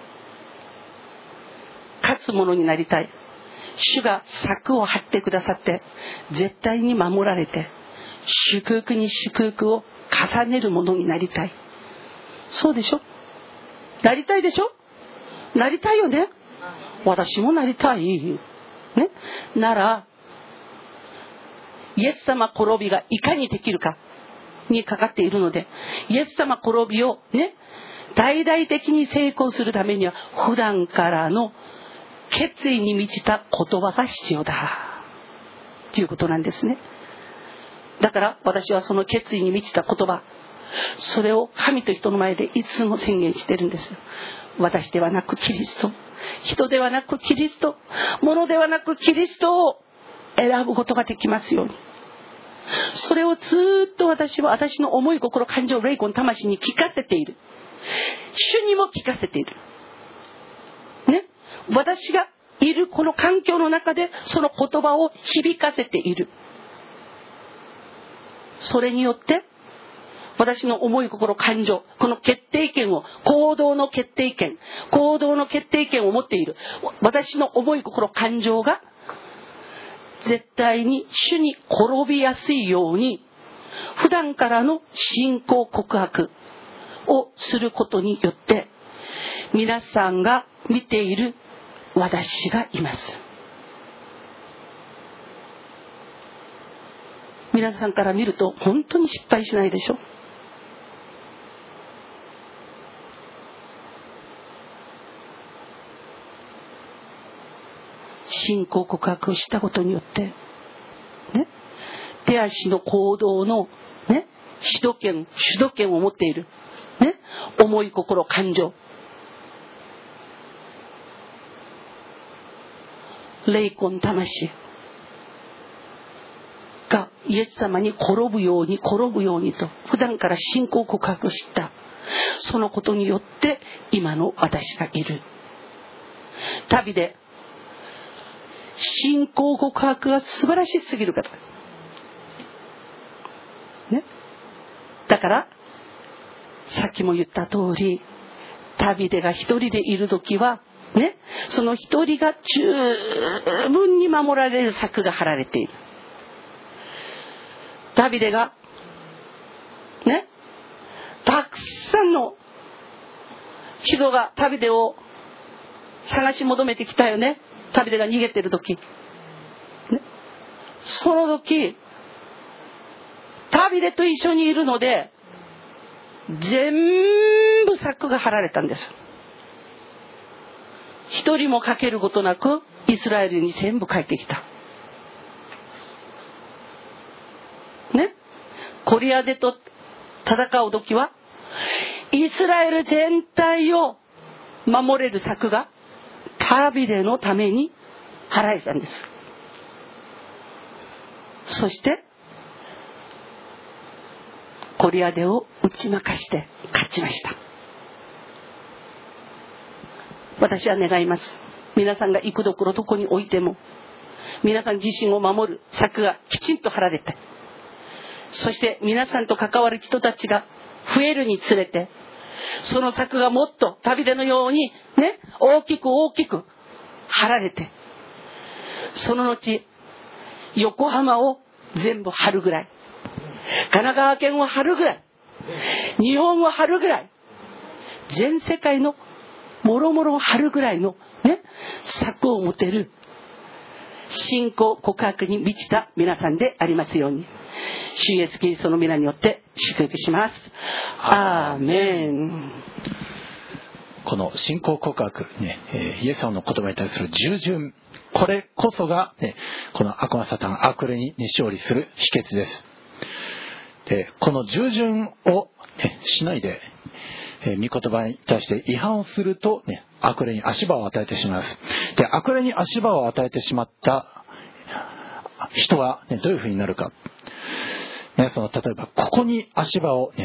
勝つものになりたい。主が柵を張ってくださって絶対に守られて祝福に祝福を重ねるものになりたい。そうでしょ。なりたいでしょ。なりたいよね。私もなりたい、ね、ならイエス様転びがいかにできるかにかかっているので、イエス様転びをね大々的に成功するためには普段からの決意に満ちた言葉が必要だということなんですね。だから私はその決意に満ちた言葉、それを神と人の前でいつも宣言してるんです。私ではなくキリスト、人ではなくキリスト、物ではなくキリストを選ぶことができますように。それをずっと私は私の思い、心、感情、霊魂、魂に聞かせている。主にも聞かせているね。私がいるこの環境の中でその言葉を響かせている。それによって私の思い、心、感情、この決定権を、行動の決定権、行動の決定権を持っている私の思い、心、感情が絶対に主に転びやすいように、普段からの信仰告白をすることによって、皆さんが見ている私がいます。皆さんから見ると本当に失敗しないでしょ。信仰告白をしたことによってね、手足の行動のね主導権主導権を持っているね、思い、心、感情、霊魂、魂がイエス様に転ぶように転ぶようにと普段から信仰告白した。そのことによって今の私がいる。旅で信仰告白が素晴らしすぎるからね。だからさっきも言った通り、旅でが一人でいるときはね、その一人が十分に守られる柵が張られている。旅でがね、たくさんの人が旅でを探し求めてきたよね。旅でが逃げてるとき、ね、その時旅でと一緒にいるので全部柵が張られたんです。一人もかけることなくイスラエルに全部帰ってきたね。コリアデと戦う時はイスラエル全体を守れる柵が旅でのために張られたんです。そしてコリアデを打ち負かして勝ちました。私は願います。皆さんが行くどころどこに置いても皆さん自身を守る柵がきちんと張られて、そして皆さんと関わる人たちが増えるにつれて、その柵がもっと旅でのようにね、大きく大きく張られて、その後横浜を全部張るぐらい、神奈川県を張るぐらい、日本を張るぐらい、全世界のもろもろを張るぐらいのね、策を持てる信仰告白に満ちた皆さんでありますように、主イエスキリストの皆によって祝福します。アーメン。 この信仰告白、ね、イエス様の言葉に対する従順、これこそが、ね、この悪魔サタン、悪霊に勝利する秘訣です。で、この従順を、ね、しないで、えー、御言葉に対して違反をすると、ね、悪霊に足場を与えてしまいます。で、悪霊に足場を与えてしまった人は、ね、どういうふうになるか、ね、その例えばここに足場を、ね、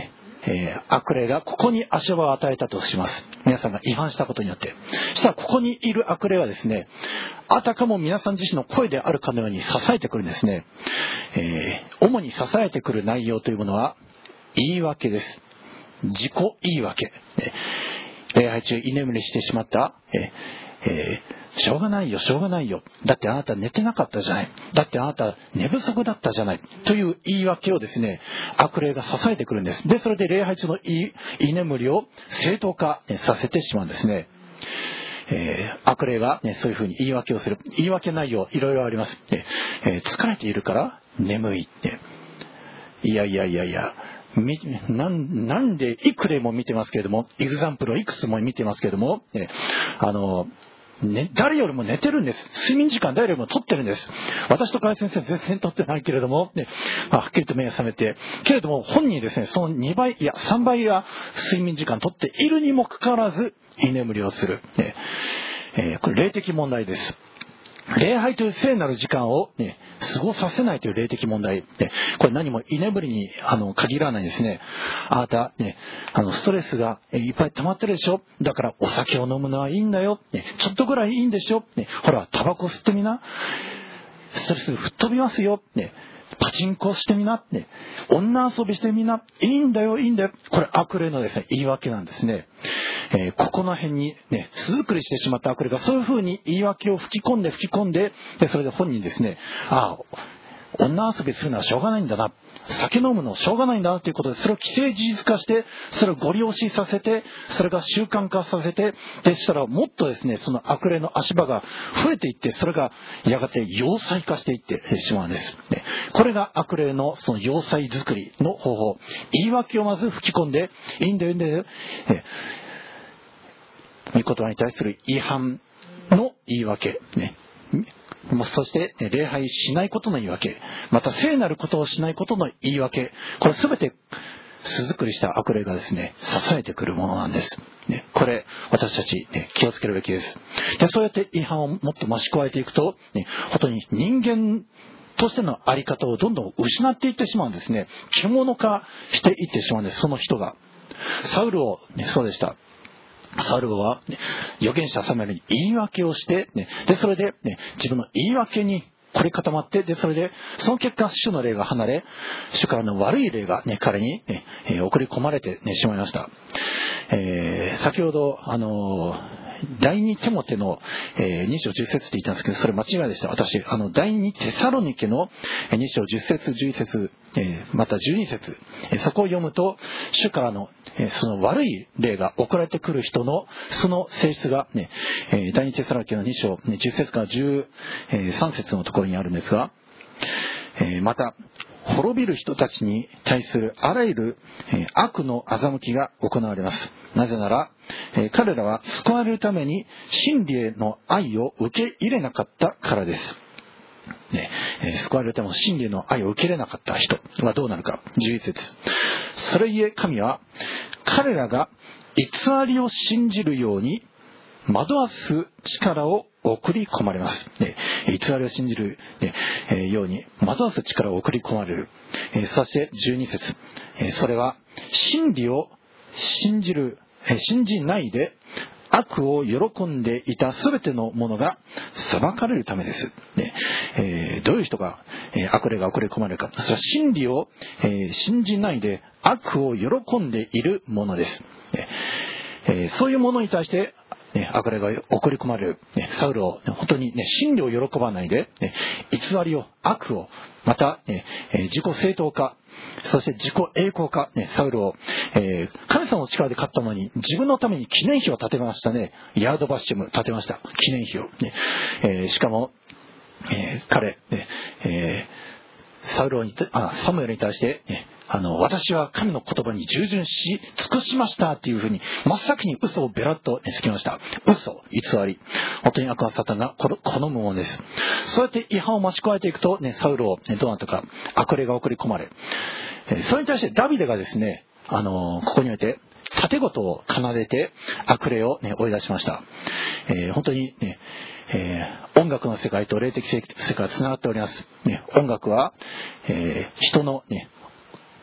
えー、悪霊がここに足場を与えたとします。皆さんが違反したことによって。そしたらここにいる悪霊はですね、あたかも皆さん自身の声であるかのように支えてくるんですね。えー、主に支えてくる内容というものは言い訳です。自己言い訳。礼拝中居眠りしてしまった、えーえー、しょうがないよしょうがないよ、だってあなた寝てなかったじゃない、だってあなた寝不足だったじゃないという言い訳をですね、悪霊が支えてくるんです。でそれで礼拝中の居眠りを正当化させてしまうんですね。えー、悪霊が、ね、そういうふうに言い訳をする。言い訳内容いろいろあります、えー、疲れているから眠いって、いやいやいやいや、な ん, なんで幾例も見てますけれども、エグザンプルをいくつも見てますけれども、ね、あのね、誰よりも寝てるんです。睡眠時間誰よりも取ってるんです。私と河合先生全然取ってないけれども、ね、まあ、はっきりと目が覚めて、けれども本人ですね、そのにばいいやさんばいは睡眠時間取っているにもかかわらず居眠りをする、ねえー、これ霊的問題です。礼拝という聖なる時間を、ね、過ごさせないという霊的問題、ね、これ何も居眠りにあの限らないですね。あなた、ね、あのストレスがいっぱい溜まってるでしょ、だからお酒を飲むのはいいんだよ、ね、ちょっとぐらいいいんでしょ、ね、ほらタバコ吸ってみな、ストレス吹っ飛びますよ、ね、パチンコしてみな、ね、女遊びしてみな、いいんだよいいんだよ、これ悪霊のですね言い訳なんですね。えー、ここの辺にね巣作りしてしまった悪霊がそういうふうに言い訳を吹き込んで吹き込んで、でそれで本人ですね、ああ女遊びするのはしょうがないんだな、酒飲むのしょうがないんだなということで、それを既成事実化して、それをご利用しさせて、それが習慣化させて、でしたらもっとですねその悪霊の足場が増えていって、それがやがて要塞化していってしまうんです、ね、これが悪霊のその要塞作りの方法。言い訳をまず吹き込んで、いいんだよいいんだよ、え御言葉に対する違反の言い訳、ね、そして、ね、礼拝しないことの言い訳、また聖なることをしないことの言い訳、これ全て巣作りした悪霊がですね支えてくるものなんです、ね、これ私たち、ね、気をつけるべきです。でそうやって違反をもっと増し加えていくと、ね、本当に人間としての在り方をどんどん失っていってしまうんですね。獣化していってしまうんです。その人がサウルを、ね、そうでした。サウルは、ね、預言者サムエルに言い訳をして、ね、でそれで、ね、自分の言い訳に凝り固まって、でそれでその結果主の霊が離れ、主からの悪い霊が、ね、彼に、ね、送り込まれて、ね、しまいました。えー、先ほどあのー第二テモテの、えー、に章じゅっ節って言ったんですけど、それ間違いでした。私あの第二テサロニケのに章じゅっ節じゅういち節、えー、またじゅうに節、えー、そこを読むと主からの、えー、その悪い霊が送られてくる人のその性質が、ねえー、第二テサロニケのに章、ね、じゅっ節からじゅうさん節のところにあるんですが、えー、また滅びる人たちに対するあらゆる、えー、悪の欺きが行われます。なぜなら、えー、彼らは救われるために真理への愛を受け入れなかったからです。ねえー、救われるための真理の愛を受け入れなかった人はどうなるか。じゅういち節。それゆえ神は彼らが偽りを信じるように惑わす力を送り込まれます、ね、偽りを信じる、ねえー、ように惑わす力を送り込まれる、えー、そしてじゅうに節、えー、それは真理を信じる、えー、信じないで悪を喜んでいた全てのものが裁かれるためです、ねえー、どういう人が、えー、悪霊が送り込まれるか。それは真理を、えー、信じないで悪を喜んでいるものです、ねえー、そういうものに対してね、悪霊が送り込まれる、ね、サウルを、ね、本当に、ね、真理を喜ばないで、ね、偽りを、悪を、また、ねえー、自己正当化、そして自己栄光化、ね、サウルを、えー、神様の力で勝ったのに自分のために記念碑を建てましたね。ヤードバッシュム建てました。記念碑を、ねえー、しかも、えー、彼、ねえー、サウルにあサムエルに対して、ね、あの私は神の言葉に従順し尽くしましたっていうふうに真っ先に嘘をベラッとつきました。嘘、偽り、本当に悪魔サタンが好むものです。そうやって違反を増し加えていくと、ね、サウルを、ね、どうなったか、悪霊が送り込まれ、えー、それに対してダビデがですね、あのー、ここにおいて盾事を奏でて悪霊を、ね、追い出しました。えー、本当にね、えー、音楽の世界と霊的世界がつながっております、ね、音楽は、えー、人の、ね、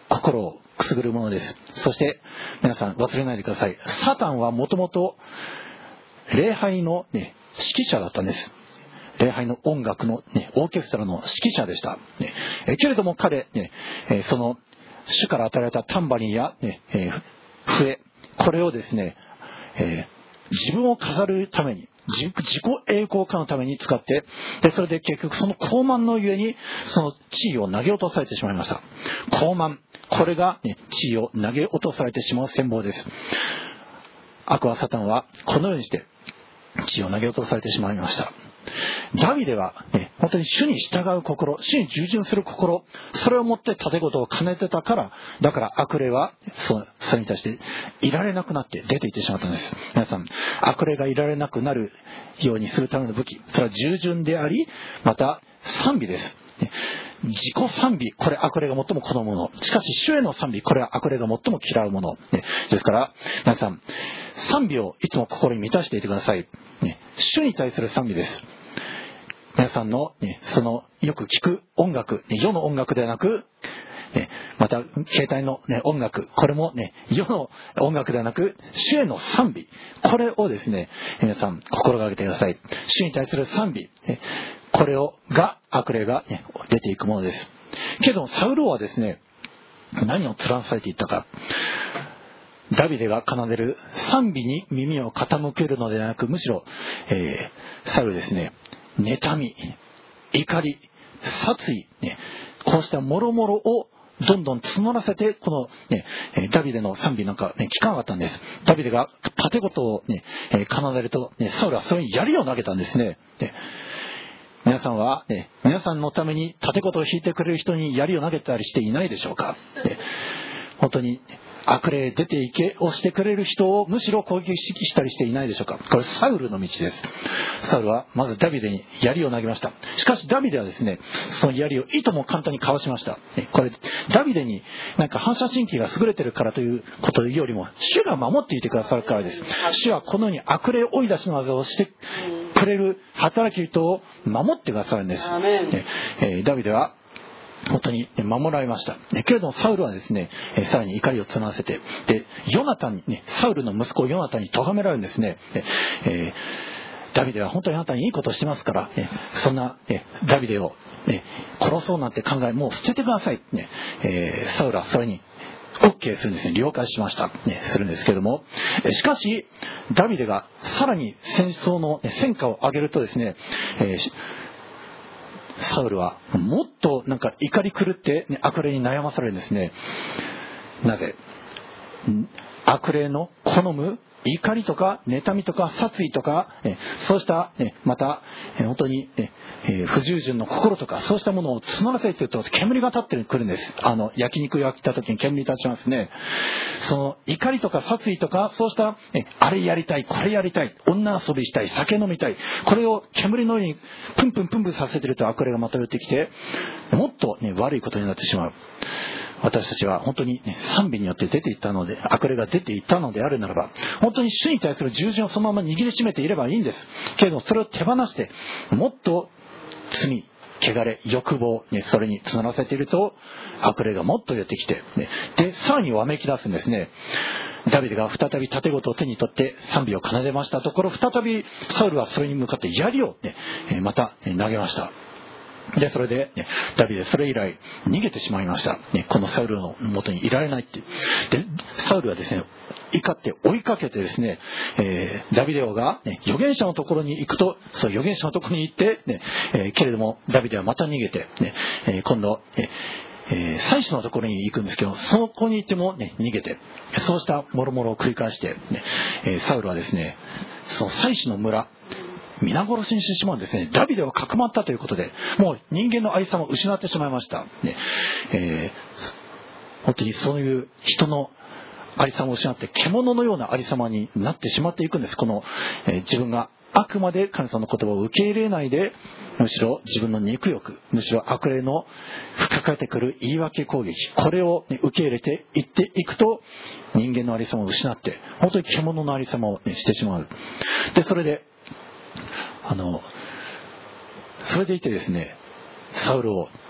心をくすぐるものです。そして皆さん忘れないでください。サタンはもともと礼拝の、ね、指揮者だったんです。礼拝の音楽の、ね、オーケストラの指揮者でした、ね、えけれども彼、ね、えその主から与えられたタンバリンや、ねえー、笛、これをですね、えー、自分を飾るために、自己栄光化のために使って、でそれで結局その高慢のゆえにその地位を投げ落とされてしまいました。高慢、これが、ね、地位を投げ落とされてしまう戦法です。悪はサタンはこのようにして地位を投げ落とされてしまいました。ダビデは、ね、本当に主に従う心、主に従順する心、それをもって盾事を兼ねてたから、だから悪霊は そ, それに対していられなくなって出ていってしまったんです。皆さん、悪霊がいられなくなるようにするための武器、それは従順であり、また賛美です。自己賛美、これ悪霊が最も好むもの。しかし主への賛美、これは悪霊が最も嫌うもの。ですから皆さん、賛美をいつも心に満たしていてください。主に対する賛美です。皆さんの、ね、そのよく聞く音楽、ね、世の音楽ではなく、ね、また携帯の、ね、音楽、これも、ね、世の音楽ではなく主への賛美、これをですね、皆さん心がけてください。主に対する賛美、ね、これをが悪霊が、ね、出ていくものです。けどサウルはですね、何を貫されていったか、ダビデが奏でる賛美に耳を傾けるのではなく、むしろ、えー、サウルですね、妬み、怒り、殺意、ね、こうした諸々をどんどん募らせて、この、ね、ダビデの賛美なんか、ね、聞かなかったんです。ダビデが盾事を、ね、奏でると、ね、サウルはそれに槍を投げたんですね。ね、皆さんは、ね、皆さんのために盾事を弾いてくれる人に槍を投げたりしていないでしょうか。ね、本当に悪霊出ていけをしてくれる人をむしろ攻撃したりしていないでしょうか。これサウルの道です。サウルはまずダビデに槍を投げました。しかしダビデはですね、その槍をいとも簡単にかわしました。これダビデになんか反射神経が優れてるからということよりも、主が守っていてくださるからです。主はこのように悪霊追い出しの技をしてくれる働き人を守ってくださるんです。ダビデは本当に守られました。けれどもサウルはですね、さらに怒りを募らせて、でヨナタンにね、サウルの息子ヨナタンに咎められるんですね。えー、ダビデは本当にあなたにいいことをしてますから、ね、そんな、ね、ダビデを、ね、殺そうなんて考えもう捨ててください、ねえー、サウルはそれに OK するんですね。了解しました、ね、するんですけども、しかしダビデがさらに戦争の戦果を上げるとですね、えーサウルはもっとなんか怒り狂って、ね、悪霊に悩まされるんですね。なぜ？悪霊の好む怒りとか妬みとか殺意とか、えそうした、えまた、え本当に、え不従順の心とかそうしたものを募らせていると煙が立ってくるんです。あの焼肉焼いた時に煙立ちますね。その怒りとか殺意とかそうした、えあれやりたいこれやりたい女遊びしたい酒飲みたい、これを煙のようにプンプンプンプンさせていると悪霊がまた寄ってきてもっと、ね、悪いことになってしまう。私たちは本当に、ね、賛美によって出ていったので、悪霊が出ていったのであるならば、本当に主に対する従順をそのまま握りしめていればいいんです。けれどもそれを手放して、もっと罪、汚れ、欲望、ね、それに募らせていると、悪霊がもっと寄ってきて、ね、でさらにわめき出すんですね。ダビデが再び盾事を手に取って賛美を奏でましたところ、再びサウルはそれに向かって槍を、ね、また投げました。でそれで、ね、ダビデそれ以来逃げてしまいました、ね、このサウルの元にいられないっていうで、サウルはですね怒って追いかけてですね、えー、ダビデ王が、ね、預言者のところに行くと、そう預言者のところに行って、ねえー、けれどもダビデはまた逃げて、ねえー、今度、えーえー、祭司のところに行くんですけど、そこに行っても、ね、逃げて、そうした諸々を繰り返して、ねえー、サウルはですねその祭司の村皆殺しにしてしまうんですね。ダビデをかくまったということで、もう人間のありさまを失ってしまいました、ねえー、本当にそういう人のありさまを失って獣のようなありさまになってしまっていくんです。この、えー、自分があくまで神様の言葉を受け入れないで、むしろ自分の肉欲、むしろ悪霊の吹きかかってくる言い訳攻撃、これを、ね、受け入れていっていくと、人間のありさまを失って本当に獣のありさまを、ね、してしまう。でそれであのそれでいてですね、サウルを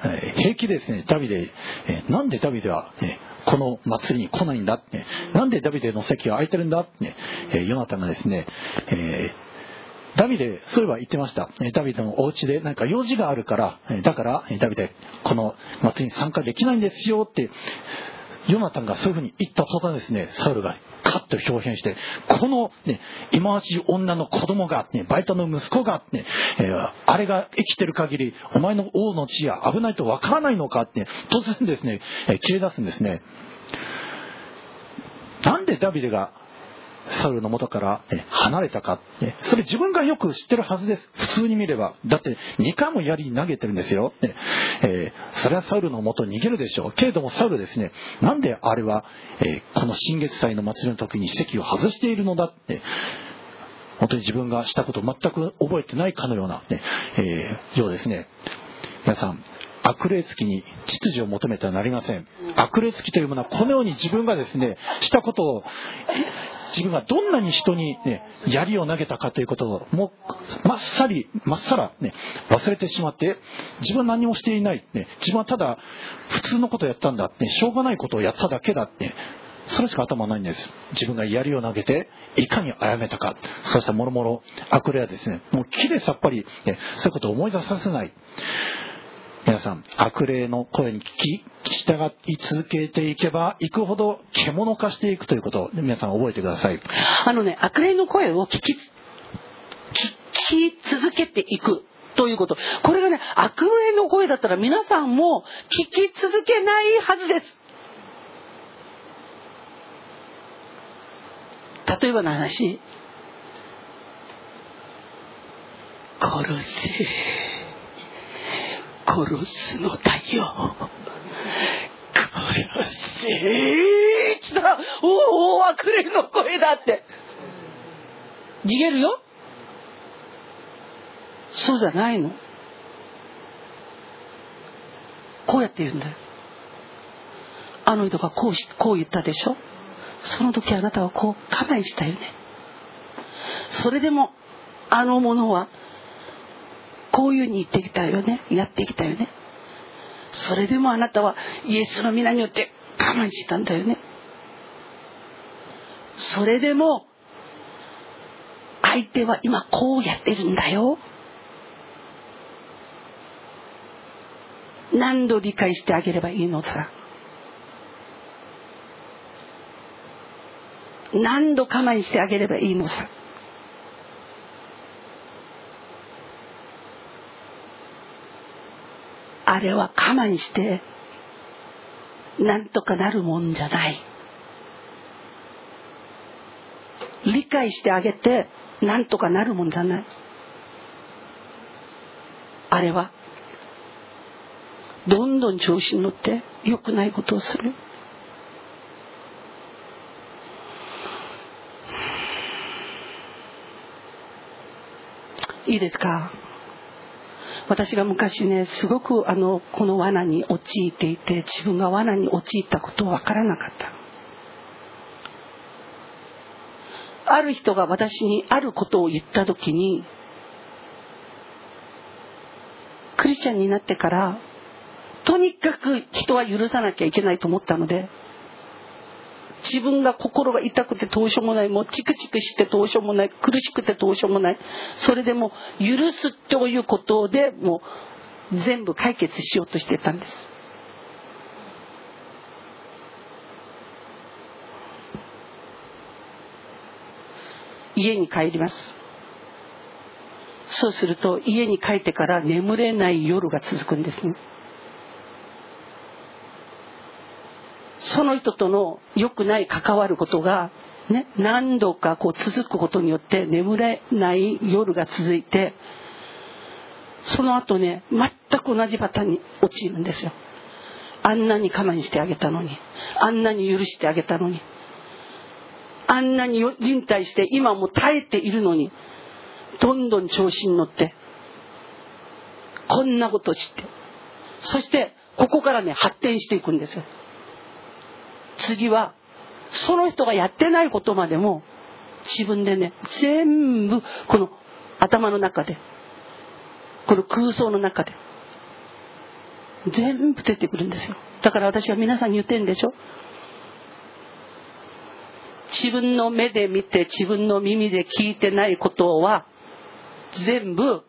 えー、平気でですねダビデ、えー、なんでダビデは、ね、この祭りに来ないんだ、ね、なんでダビデの席は空いてるんだ、ねえー、ヨナタンがですね、えー、ダビデそういえば言ってました。ダビデのお家でなんか用事があるからだからダビデこの祭りに参加できないんですよってヨナタンがそういうふうに言った途端ですね、サウルがカッと表現して、この、ね、忌まわしい女の子供が、ね、バイトの息子が、ねえー、あれが生きてる限りお前の王の地や危ないとわからないのかって、突然ですね、えー、切れ出すんですね。なんでダビデがサウルの元から、ね、離れたかって、それ自分がよく知ってるはずです。普通に見れば。だってにかいも槍投げてるんですよ、ねえー、それはサウルの元に逃げるでしょうけれども、サウルですね、なんであれは、えー、この新月祭の祭りの時に席を外しているのだって、本当に自分がしたことを全く覚えてないかのような、ねえー、ようですね。皆さん、悪霊つきに秩序を求めてはなりません。悪霊つきというものはこのように自分がですねしたことを、自分がどんなに人に、ね、槍を投げたかということをもうまっさりまっさら、ね、忘れてしまって、自分は何もしていない、ね、自分はただ普通のことをやったんだって、しょうがないことをやっただけだって、それしか頭ないんです。自分が槍を投げていかに殺めたか、そうしたもろもろ悪霊はですね、もうきれいさっぱり、ね、そういうことを思い出させない。皆さん、悪霊の声に聞き従い続けていけばいくほど獣化していくということを皆さん覚えてください。 あのね、悪霊の声を聞き、聞き続けていくということ、これがね、悪霊の声だったら皆さんも聞き続けないはずです。例えばの話、殺せ殺すのだよ、殺せーって言ったら、おお悪霊の声だって逃げるよ。そうじゃないの。こうやって言うんだよ。あの人がこうしこう言ったでしょ。その時あなたはこう我慢したよね。それでもあの者はこういうふうに言ってきたよね、やってきたよね。それでもあなたはイエスの皆によって我慢したんだよね。それでも相手は今こうやってるんだよ。何度理解してあげればいいのさ。何度我慢してあげればいいのさ。あれは我慢してなんとかなるもんじゃない。理解してあげてなんとかなるもんじゃない。あれはどんどん調子に乗って良くないことをする。いいですか。私が昔ね、すごくあのこの罠に陥っていて、自分が罠に陥ったことは分からなかった。ある人が私にあることを言ったときに、クリスチャンになってからとにかく人は許さなきゃいけないと思ったので、自分が心が痛くてどうしようもない、もうチクチクしてどうしようもない、苦しくてどうしようもない、それでも許すということでもう全部解決しようとしてたんです。家に帰ります。そうすると家に帰ってから眠れない夜が続くんですね。その人との良くない関わることが、ね、何度かこう続くことによって眠れない夜が続いて、その後ね、全く同じパターンに陥るんですよ。あんなに我慢してあげたのに、あんなに許してあげたのに、あんなに忍耐して今も耐えているのに、どんどん調子に乗ってこんなことして、そしてここからね発展していくんですよ。次はその人がやってないことまでも自分でね、全部この頭の中で、この空想の中で全部出てくるんですよ。だから私は皆さんに言ってるんでしょ。自分の目で見て自分の耳で聞いてないことは全部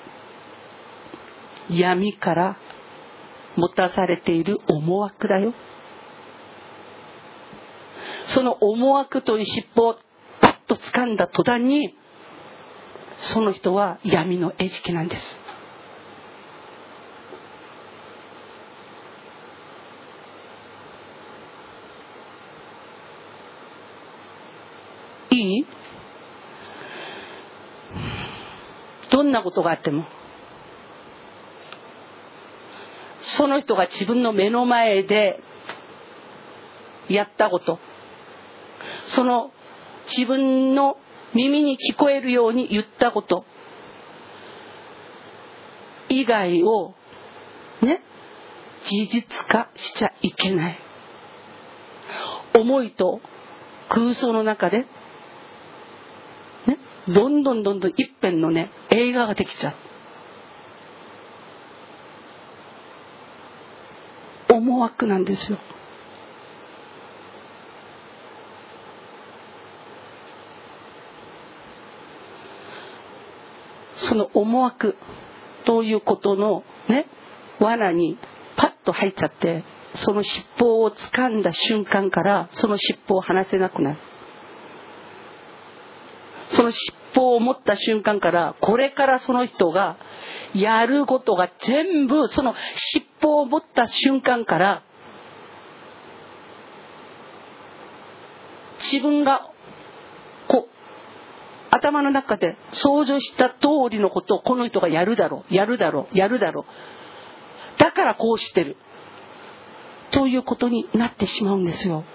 闇から持たされている思惑だよ。その思惑という尻尾をパッと掴んだ途端に、その人は闇の餌食なんです。いい？どんなことがあっても、その人が自分の目の前でやったこと、その自分の耳に聞こえるように言ったこと以外をね、事実化しちゃいけない。思いと空想の中でね、どんどんどんどん一辺のね、映画ができちゃう。思惑なんですよ。その思惑ということのね、罠にパッと入っちゃって、その尻尾を掴んだ瞬間からその尻尾を離せなくなる。その尻尾を持った瞬間から、これからその人がやることが全部、その尻尾を持った瞬間から自分がこう頭の中で想像した通りのことをこの人がやるだろう、やるだろう、やるだろう、だからこうしてるということになってしまうんですよ。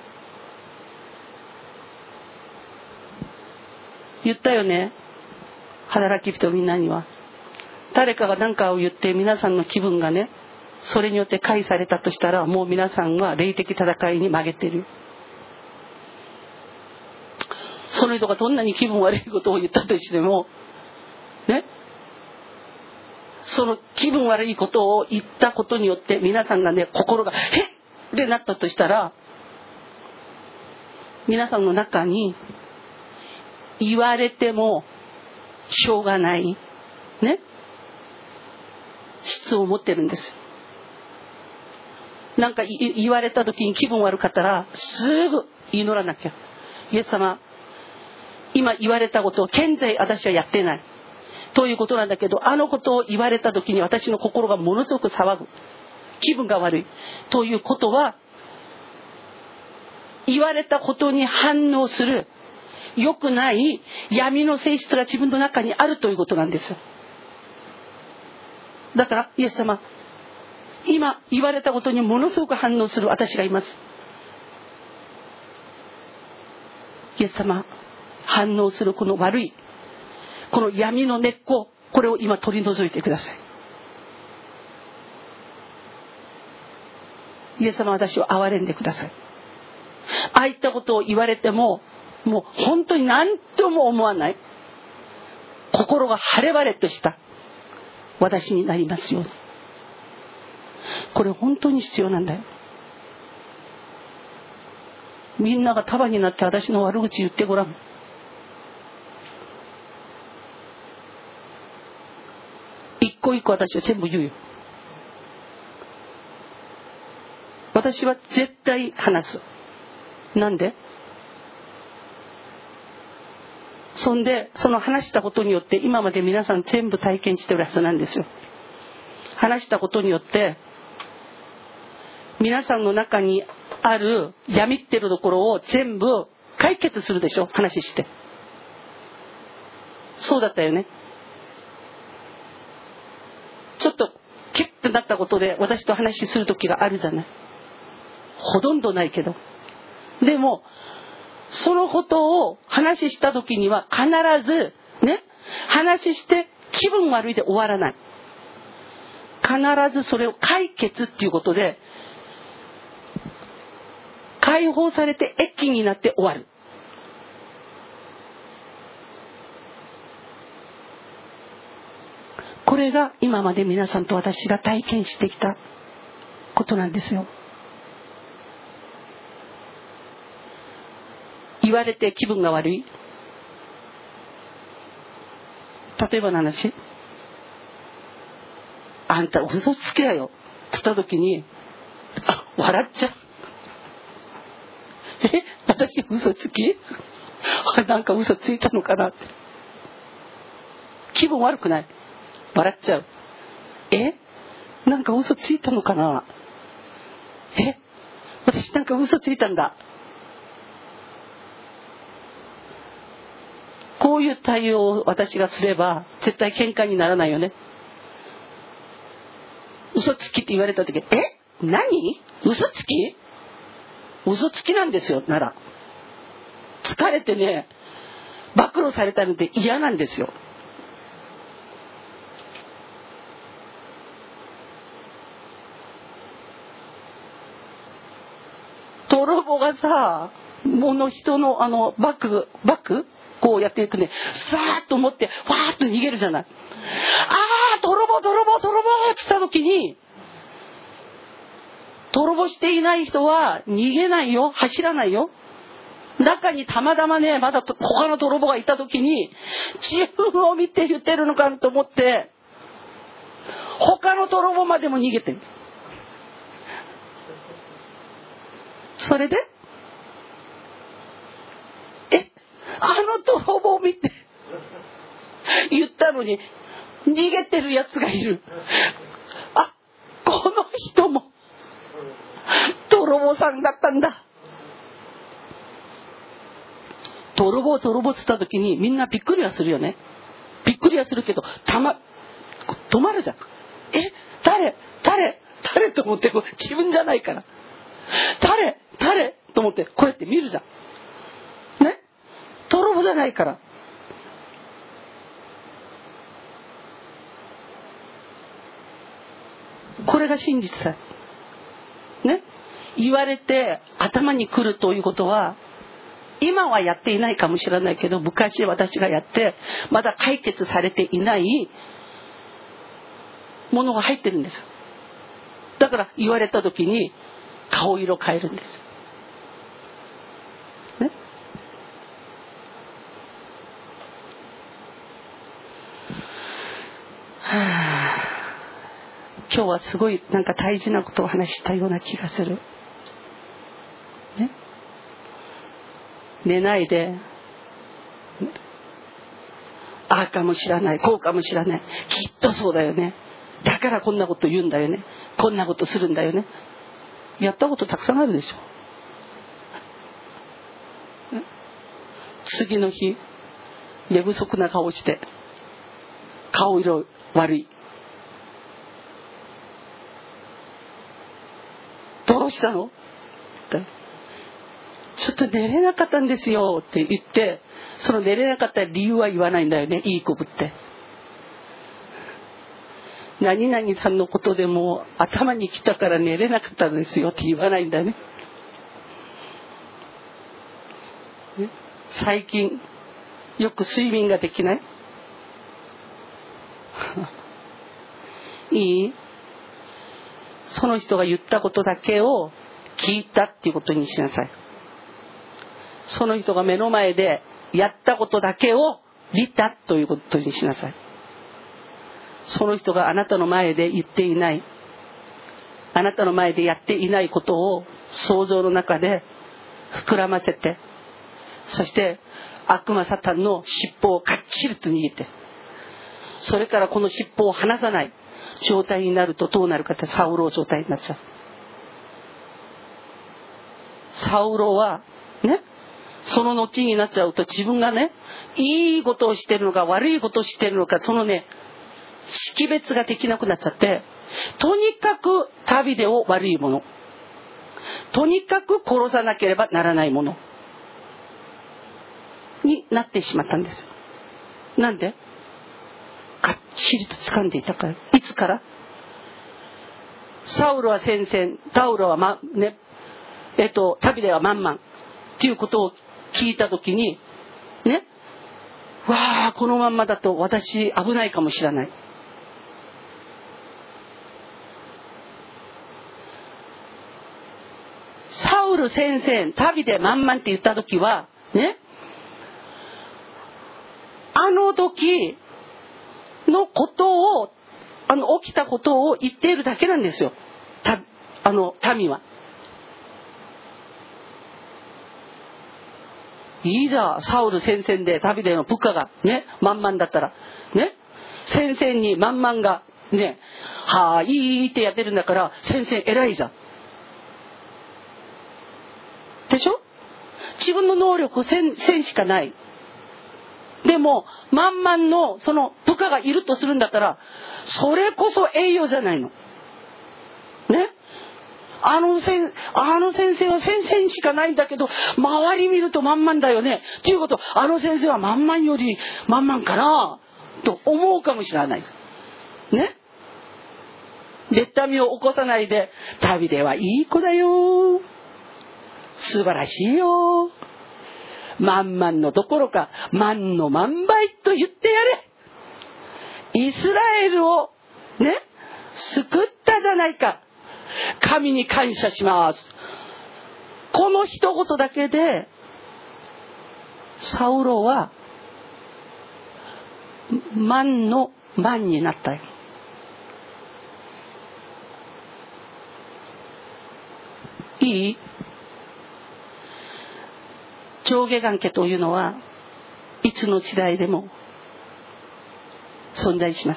言ったよね、働き人みんなには。誰かが何かを言って皆さんの気分がね、それによって害されたとしたら、もう皆さんは霊的戦いに負けてる。その人がどんなに気分悪いことを言ったとしてもね、その気分悪いことを言ったことによって皆さんがね、心がへっってなったとしたら、皆さんの中に言われてもしょうがないね、質を持ってるんですよ。なんか言われた時に気分悪かったらすぐ祈らなきゃ。イエス様、今言われたことを現在私はやってないということなんだけど、あのことを言われた時に私の心がものすごく騒ぐ、気分が悪いということは、言われたことに反応する良くない闇の性質が自分の中にあるということなんですよ。だからイエス様、今言われたことにものすごく反応する私がいます。イエス様、反応するこの悪いこの闇の根っこ、これを今取り除いてください。イエス様、私を憐れんでください。ああいったことを言われても、もう本当に何とも思わない、心が晴れ晴れとした私になりますように。これ本当に必要なんだよ。みんなが束になって私の悪口言ってごらん。一個一個私は全部言うよ。私は絶対話す。なんで？そんでその話したことによって、今まで皆さん全部体験してるはずなんですよ。話したことによって皆さんの中にある闇ってるところを全部解決するでしょ、話して。そうだったよね。ちょっとキュッてなったことで私と話する時があるじゃない。ほとんどないけど、でもそのことを話した時には必ずね、話して気分悪いで終わらない。必ずそれを解決っていうことで解放されて益になって終わる。 これが今まで皆さんと私が体験してきたことなんですよ。言われて気分が悪い。例えばの話、あんた嘘つきだよって言った時に、あ、笑っちゃう。え、私嘘つき？なんか嘘ついたのかなって。気分悪くない？笑っちゃう。え、なんか嘘ついたのかな？え、私なんか嘘ついたんだ。こういう対応を私がすれば絶対喧嘩にならないよね。嘘つきって言われた時、え、何？嘘つき？嘘つきなんですよ。なら疲れてね、暴露されたので嫌なんですよ。泥棒がさ、もの人のあのバッグバッグこうやっていくね、さーっと持ってわーっと逃げるじゃない。あー、泥棒泥棒泥棒って言った時に、泥棒していない人は逃げないよ、走らないよ。中にたまたまね、まだ他の泥棒がいた時に、自分を見て言ってるのかと思って他の泥棒までも逃げてる。それで、え、あの泥棒を見て言ったのに逃げてるやつがいる。あ、この人も泥棒さんだったんだ。泥棒泥棒って言った時にみんなびっくりはするよね。びっくりはするけど、たま止まるじゃん。え、誰誰誰と思って、こう自分じゃないから誰誰と思ってこうやって見るじゃんね。泥棒じゃないから。これが真実だね。言われて頭に来るということは、今はやっていないかもしれないけど、昔私がやってまだ解決されていないものが入ってるんですよ。だから言われた時に顔色変えるんですね。はあ、今日はすごいなんか大事なことを話したような気がするね。寝ないで、ああかもしれない、こうかもしれない、きっとそうだよね、だからこんなこと言うんだよね、こんなことするんだよね。やったことたくさんあるでしょ。次の日寝不足な顔して、顔色悪い、どうしたのってちょっと寝れなかったんですよって言って、その寝れなかった理由は言わないんだよね。いい子ぶって、何々さんのことでも頭に来たから寝れなかったんですよって言わないんだよね。最近よく睡眠ができないいい、その人が言ったことだけを聞いたっていうことにしなさい。その人が目の前でやったことだけを見たということにしなさい。その人があなたの前で言っていない、あなたの前でやっていないことを想像の中で膨らませて、そして悪魔サタンの尻尾をかっちりと握って、それからこの尻尾を離さない状態になるとどうなるかって、サウロ状態になっちゃう。サウロはね、その後になっちゃうと、自分がね、いいことをしてるのか悪いことをしてるのか、そのね識別ができなくなっちゃって、とにかく旅でを悪いもの、とにかく殺さなければならないものになってしまったんです。なんで？かっちりと掴んでいたから。いつから？サウルは戦々、タウロはまね、えっと旅では満々っていうことを聞いたときにね、わあこのまんまだと私危ないかもしれない。 ル戦線旅で満々って言った時はね、あの時のことを、あの起きたことを言っているだけなんですよ、たあの民は。いいざサウル戦線で旅での部下がね満々だったらね、戦線に満々がね、はーいいってやってるんだから戦線偉いじゃんでしょ。自分の能力戦線しかない。でも満々のその部下がいるとするんだったら、それこそ栄養じゃないのね。あの先あの先生は先生しかないんだけど、周り見ると満々だよねっていうこと、あの先生は満々より満々かなと思うかもしれないですね。妬みを起こさないで、旅ではいい子だよ、素晴らしいよ、万々のどころか万の万倍と言ってやれ、イスラエルをね救ったじゃないか、神に感謝します。この一言だけでサウロは万の万になったよ。いい？上下関係というのはいつの時代でも存在します。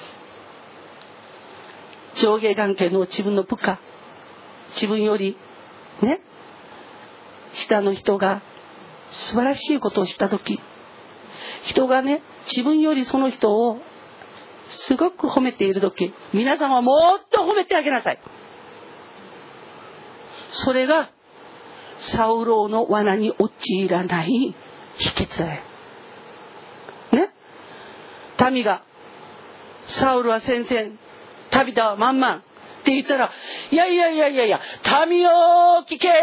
上下関係の自分の部下、自分よりね下の人が素晴らしいことをしたとき、人がね自分よりその人をすごく褒めているとき、皆さんはもっと褒めてあげなさい。それがサウロの罠に陥らない秘訣だよね。民がサウルは戦線、旅だは満々って言ったら、いやいやいやいやいや、民よ聞け、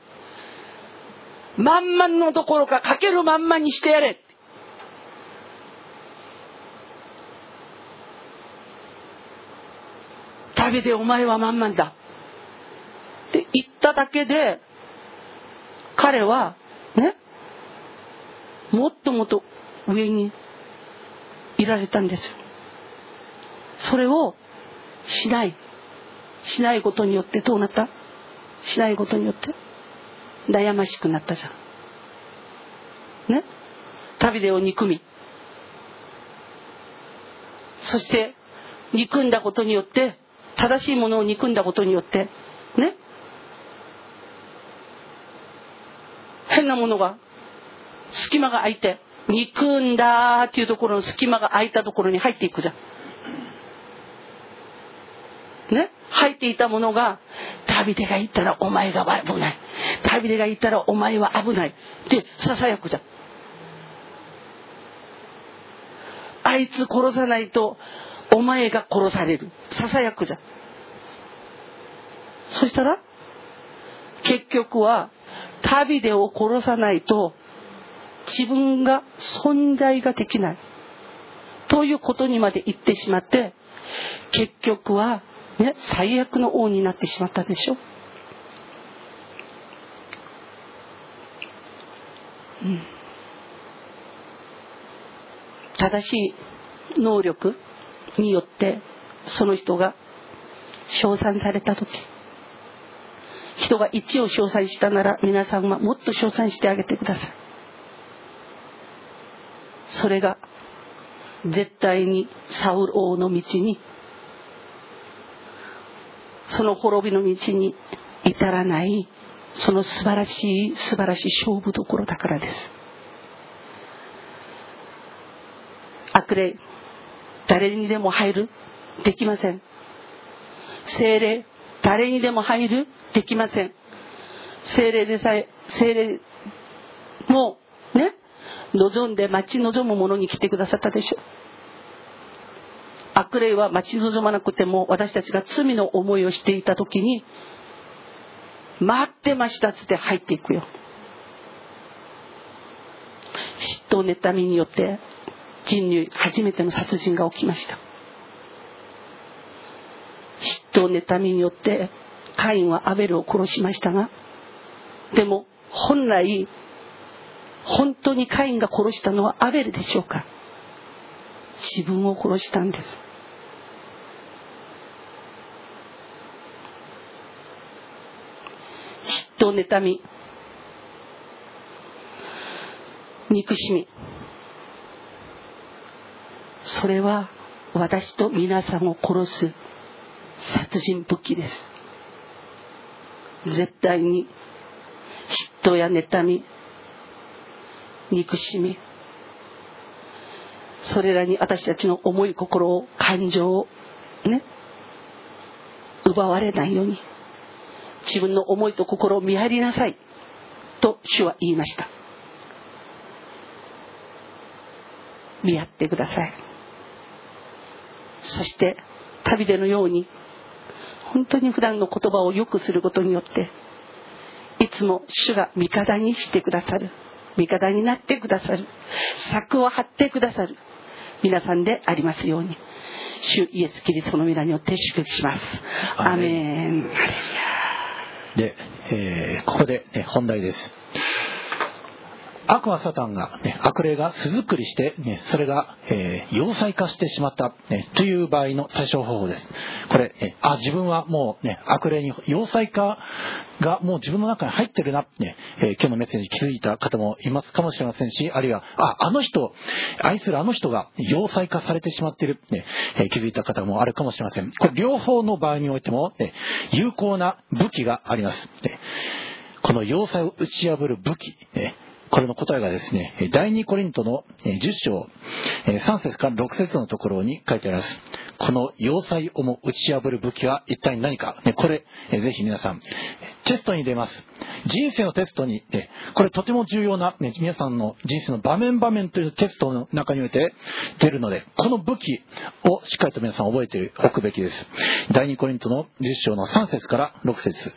満々のどころかかける満々にしてやれ、旅でお前は満々だって言っただけで、彼はねもっともっと上にいられたんですよ。それをしないしないことによってどうなった？しないことによって悩ましくなったじゃんね。旅でを憎み、そして憎んだことによって、正しいものを憎んだことによってね、変なものが隙間が空いて、憎んだっていうところの隙間が空いたところに入っていくじゃんね。入っていたものが、ダビデが言ったらお前が危ない、ダビデが言ったらお前は危ないってささやくじゃん。あいつ殺さないとお前が殺される、ささやくじゃん。そしたら結局はダビデを殺さないと自分が存在ができないということにまで言ってしまって、結局はね最悪の王になってしまったでしょ、うん、正しい能力によってその人が称賛されたとき、人がいちを称賛したなら、皆さんはもっと称賛してあげてください。それが絶対にサウル王の道に、その滅びの道に至らない、その素晴らしい素晴らしい勝負どころだからです。悪霊、誰にでも入る？できません。聖霊、誰にでも入る？できません。聖霊でさえ、聖霊もね望んで待ち望むものに来てくださったでしょう。悪霊は待ち望まなくても、私たちが罪の思いをしていた時に待ってましたつって入っていくよ。嫉妬妬みによって人類初めての殺人が起きました。嫉妬妬みによってカインはアベルを殺しましたが、 でも本来本当にカインが殺したのはアベルでしょうか。自分を殺したんです。嫉妬、妬み、憎しみ、それは私と皆さんを殺す殺人武器です。絶対に嫉妬や妬み、憎しみ、それらに私たちの思い心を、感情をね、奪われないように、自分の思いと心を見張りなさいと主は言いました。見張ってください。そして旅でのように本当に普段の言葉をよくすることによって、いつも主が味方にしてくださる、味方になってくださる、策を張ってくださる皆さんでありますように、主イエスキリストの皆によって祝福します。アーメン。 で、えー、ここで、ね、本題です。悪魔サタンが、ね、悪霊が巣作りして、ね、それが、えー、要塞化してしまった、ね、という場合の対処方法です。これ、ね、あ、自分はもう、ね、悪霊に要塞化がもう自分の中に入ってるな、ねえー、今日のメッセージに気づいた方もいますかもしれませんし、あるいは、あ、あの人、愛するあの人が要塞化されてしまっている、ねえー、気づいた方もあるかもしれません。これ両方の場合においても、ね、有効な武器があります。ね、この要塞を打ち破る武器、ね、これの答えがですね、第二コリントのじゅっ章さん節からろく節のところに書いてあります。この要塞をも打ち破る武器は一体何か、これぜひ皆さんテストに出ます。人生のテストに、これとても重要な皆さんの人生の場面場面というテストの中において出るので、この武器をしっかりと皆さん覚えておくべきです。第二コリントのじゅっ章のさん節からろく節。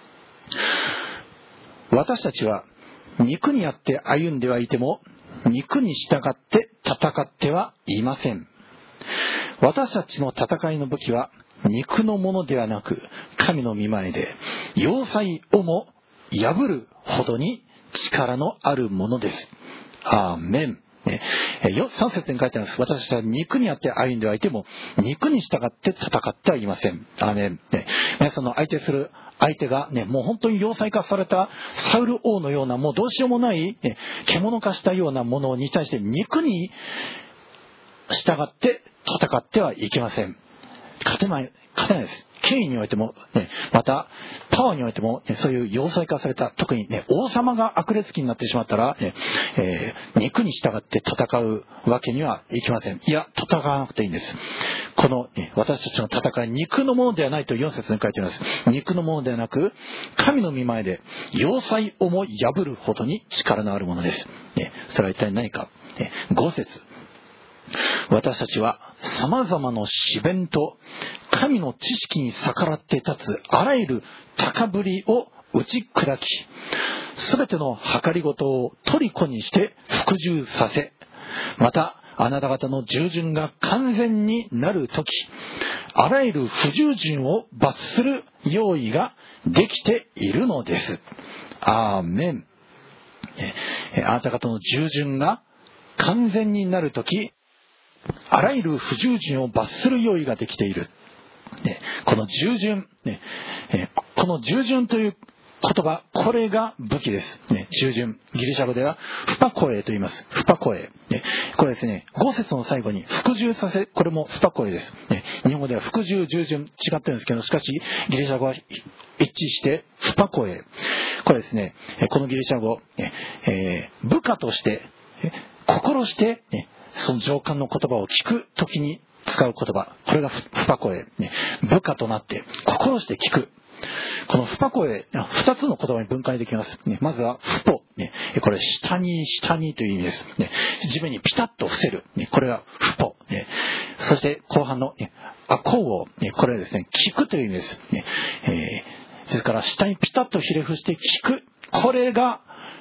私たちは肉にあって歩んではいても、肉に従って戦ってはいません。私たちの戦いの武器は肉のものではなく、神の御前で要塞をも破るほどに力のあるものです。アーメン。ね、さん節に書いてあります。私たちは肉にあって歩んではいても、肉に従って戦ってはいません。アーメン。ね、皆さんの相手する相手がね、もう本当に要塞化されたサウル王のような、もうどうしようもない、ね、獣化したようなものに対して肉に従って戦ってはいけません。勝てない、勝てないです。権威においても、ね、またパワーにおいても、ね、そういう要塞化された、特に、ね、王様が悪劣期になってしまったら、ねえー、肉に従って戦うわけにはいきません。いや、戦わなくていいんです。この、ね、私たちの戦い、肉のものではないとよん節に書いてあります。肉のものではなく、神の御前で要塞をも破るほどに力のあるものです。ね、それは一体何か。ね、ご節。私たちは様々な試練と神の知識に逆らって立つあらゆる高ぶりを打ち砕き、すべての計りごとを虜にして服従させ、またあなた方の従順が完全になるとき、あらゆる不従順を罰する用意ができているのです。アーメン。あなた方の従順が完全になるとき、あらゆる不従順を罰する用意ができている。ね、この従順、ねえー、この従順という言葉、これが武器です。ね、従順。ギリシャ語ではフパコエと言います。フパコエ。ね、これですね、ご節の最後に服従させ、これもフパコエです。ね、日本語では服従、従順違ってるんですけど、しかしギリシャ語は一致してフパコエ。これですね、このギリシャ語、えー、部下として、心して、ね、その上官の言葉を聞くときに使う言葉、これがフパコエ、ね、部下となって心して聞く。このフパコエ、二つの言葉に分解できます。ね、まずはフポ、ね、これ下に下にという意味です。ね、地面にピタッと伏せる、ね、これはフポ、ね、そして後半の、ね、アコウを、ね、これはですね、聞くという意味です。ね、えー、それから下にピタッとひれ伏して聞く、これが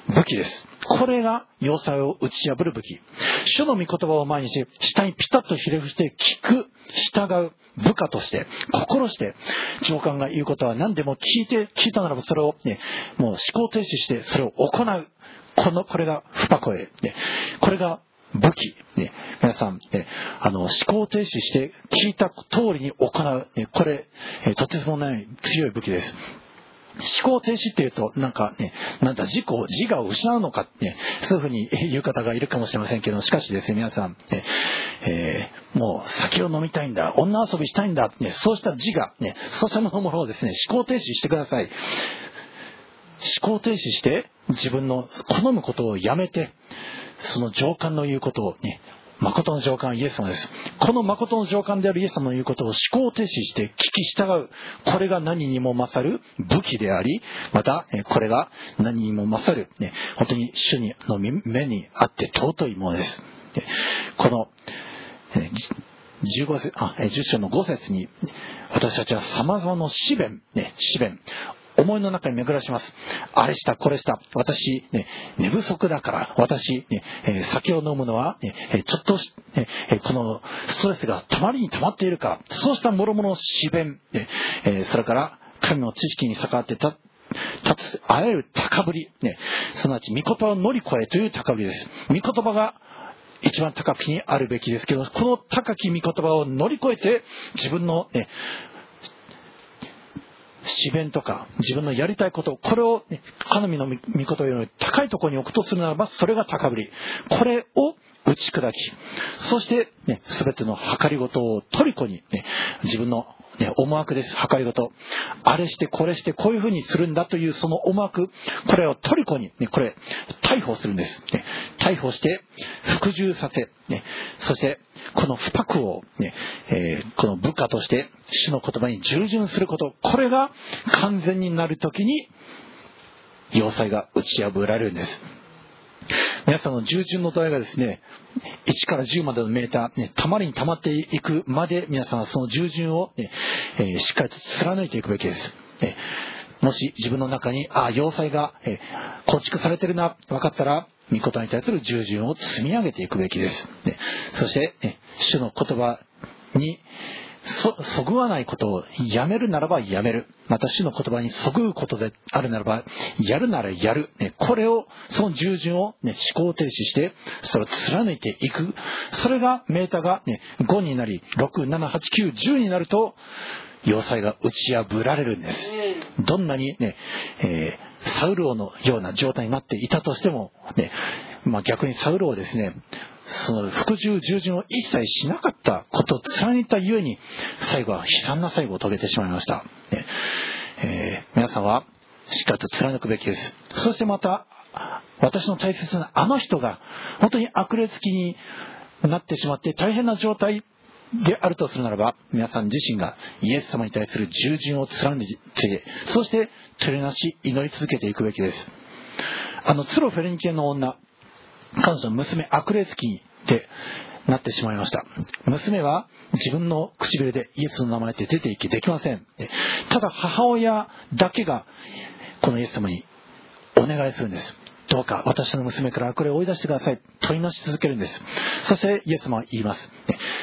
武器です。これが要塞を打ち破る武器。主の御言葉を前にして下にピタッとひれ伏して聞く、従う部下として心して上官が言うことは何でも聞いて聞いたならばそれを、ね、もう思考停止してそれを行う。このこれがフパコエ、ね、これが武器、ね、皆さん、ね、あの思考停止して聞いた通りに行う、ね、これ、えー、とてつもない強い武器です。思考停止っていうとなんかね、なんだ自己自我を失うのかって、ね、そういうふうに言う方がいるかもしれませんけど、しかしですね、皆さん、ねえー、もう酒を飲みたいんだ、女遊びしたいんだ、ね、そうした自我、ね、そうしたものをですね、思考停止してください。思考停止して自分の好むことをやめて、その上官の言うことをね、誠の上官はイエス様です。この誠の上官であるイエス様の言うことを思考停止して聞き従う。これが何にも勝る武器であり、またこれが何にも勝る、ね、本当に主の目にあって尊いものです。このじゅうご節あじゅっ章のご節に私たちは様々な試練、ね、試練思いの中に巡らします。あれしたこれした、私、ね、寝不足だから、私、ねえー、酒を飲むのは、ね、ちょっと、ね、このストレスがたまりにたまっているから、そうした諸々の試練、ねえー、それから神の知識に逆らってた立つあらゆる高ぶり、ね、すなわち御言葉を乗り越えという高ぶりです。御言葉が一番高きにあるべきですけど、この高き御言葉を乗り越えて自分の、ね、試練とか自分のやりたいこと、これを、ね、神の御言葉より高いところに置くとするならば、それが高ぶり。これを打ち砕き、そして、ね、全ての計りごとをトリコに、ね、自分の、ね、思惑です。計りごと、あれしてこれしてこういうふうにするんだというその思惑、これをトリコに、ね、これ逮捕するんです、ね、逮捕して服従させ、ね、そしてこの不白を、ねえー、この部下として主の言葉に従順すること、これが完全になるときに要塞が打ち破られるんです。皆さんの従順の度合いがですね、いちからじゅうまでのメーター、ね、たまりにたまっていくまで、皆さんはその従順を、ねえー、しっかりと貫いていくべきです。ね、もし自分の中に、ああ、要塞が、えー、構築されてるな、分かったら、御言葉に対する従順を積み上げていくべきです。ね、そして、ね、主の言葉にそ、そぐわないことをやめるならばやめる。また主の言葉にそぐうことであるならば、やるならやる。ね、これを、その従順を、ね、思考停止して、それを貫いていく。それが、メータが、ね、ごになり、ろく、なな、はち、きゅう、じゅうになると、要塞が打ち破られるんです。どんなにね、えー、サウル王のような状態になっていたとしても、ね、まあ、逆にサウル王ですね、その服従従順を一切しなかったことを貫いたゆえに、最後は悲惨な最後を遂げてしまいました。ねえー、皆さんはしっかりと貫くべきです。そしてまた、私の大切なあの人が本当に悪劣気になってしまって大変な状態であるとするならば、皆さん自身がイエス様に対する従順を貫いて、そして照れなし祈り続けていくべきです。あのツロフェレニケの女、彼女の娘悪劣気でなってしまいました。娘は自分の唇でイエスの名前って出ていけできません。ただ母親だけがこのイエス様にお願いするんです。どうか私の娘から悪霊を追い出してください。問いなし続けるんです。そしてイエス様は言います。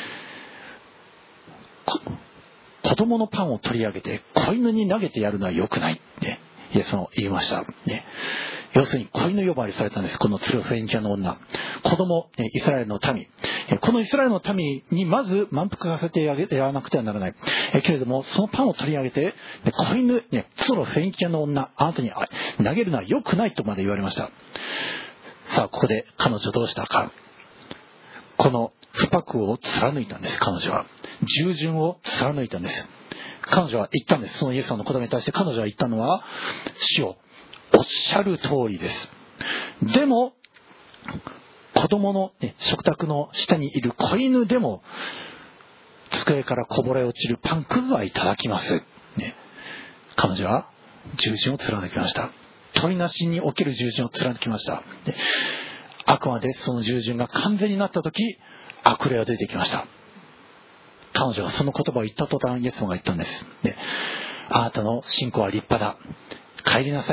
子供のパンを取り上げて子犬に投げてやるのは良くない。イエス様は言いました。要するに子犬呼ばわりされたんです。このツロフェニキアの女、子供、イスラエルの民、このイスラエルの民にまず満腹させてやらなくてはならないけれども、そのパンを取り上げて子犬、ツロフェニキアの女、あなたに投げるのは良くないとまで言われました。さあここで彼女どうしたか。この不白を貫いたんです。彼女は従順を貫いたんです。彼女は言ったんです。そのイエス様の言葉に対して彼女は言ったのは、主よおっしゃる通りです。でも子供の、ね、食卓の下にいる子犬でも机からこぼれ落ちるパンくずはいただきます、ね、彼女は従順を貫きました。問いなしにおける従順を貫きました。で、あくまでその従順が完全になった時、悪霊が出てきました。彼女はその言葉を言った途端、イエス様が言ったんです。で、あなたの信仰は立派だ。帰りなさい。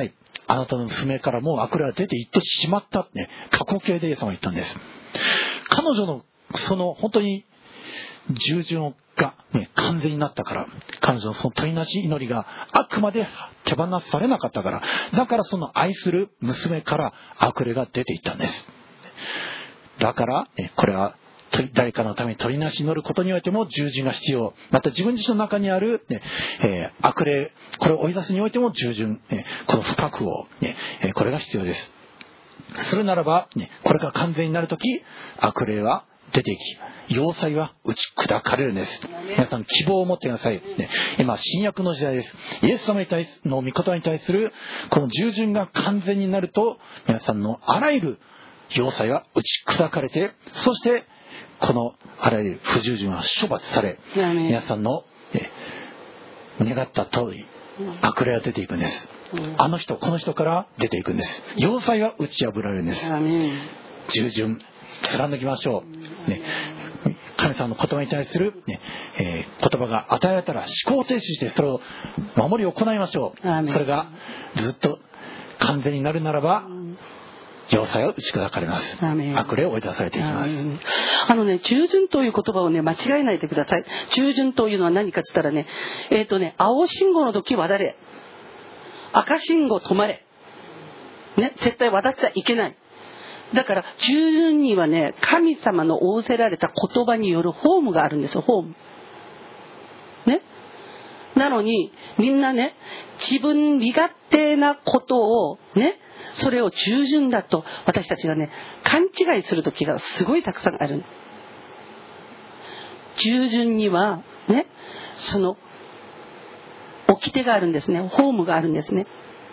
あなたの娘からもう悪霊は出て行ってしまったってね、過去形でイエス様は言ったんです。彼女のその本当に従順が、ね、完全になったから、彼女のその取りなし祈りがあくまで手放されなかったから、だからその愛する娘から悪霊が出ていったんです。だから、ね、これは誰かのために取りなし祈ることにおいても従順が必要。また自分自身の中にある、ねえー、悪霊、これを追い出すにおいても従順、ね、この不覚を、ねえー、これが必要です。するならば、ね、これが完全になるとき、悪霊は出ていき、要塞は打ち砕かれるんです。皆さん希望を持ってください、ね、今新約の時代です。イエス様に対すの御言葉に対するこの従順が完全になると、皆さんのあらゆる要塞は打ち砕かれて、そしてこのあらゆる不従順は処罰され、皆さんの、ね、願った通り悪霊が出ていくんです。あの人この人から出ていくんです。要塞は打ち破られるんです。従順貫きましょう、ね、神様の言葉に対する、ねえー、言葉が与えられたら思考停止してそれを守り行いましょう。それがずっと完全になるならば要塞は打ち砕かれます。悪霊を追い出されていきます。 あのね、従順という言葉をね間違えないでください。従順というのは何かって言ったらね、えっとね青信号の時渡れ、赤信号止まれ、ね、絶対渡っちゃいけない。だから従順にはね、神様の仰せられた言葉によるホームがあるんですよ。ホームね。なのにみんなね、自分身勝手なことをね、それを従順だと私たちがね勘違いする時がすごいたくさんある。従順にはね、その掟があるんですね。ホームがあるんですね。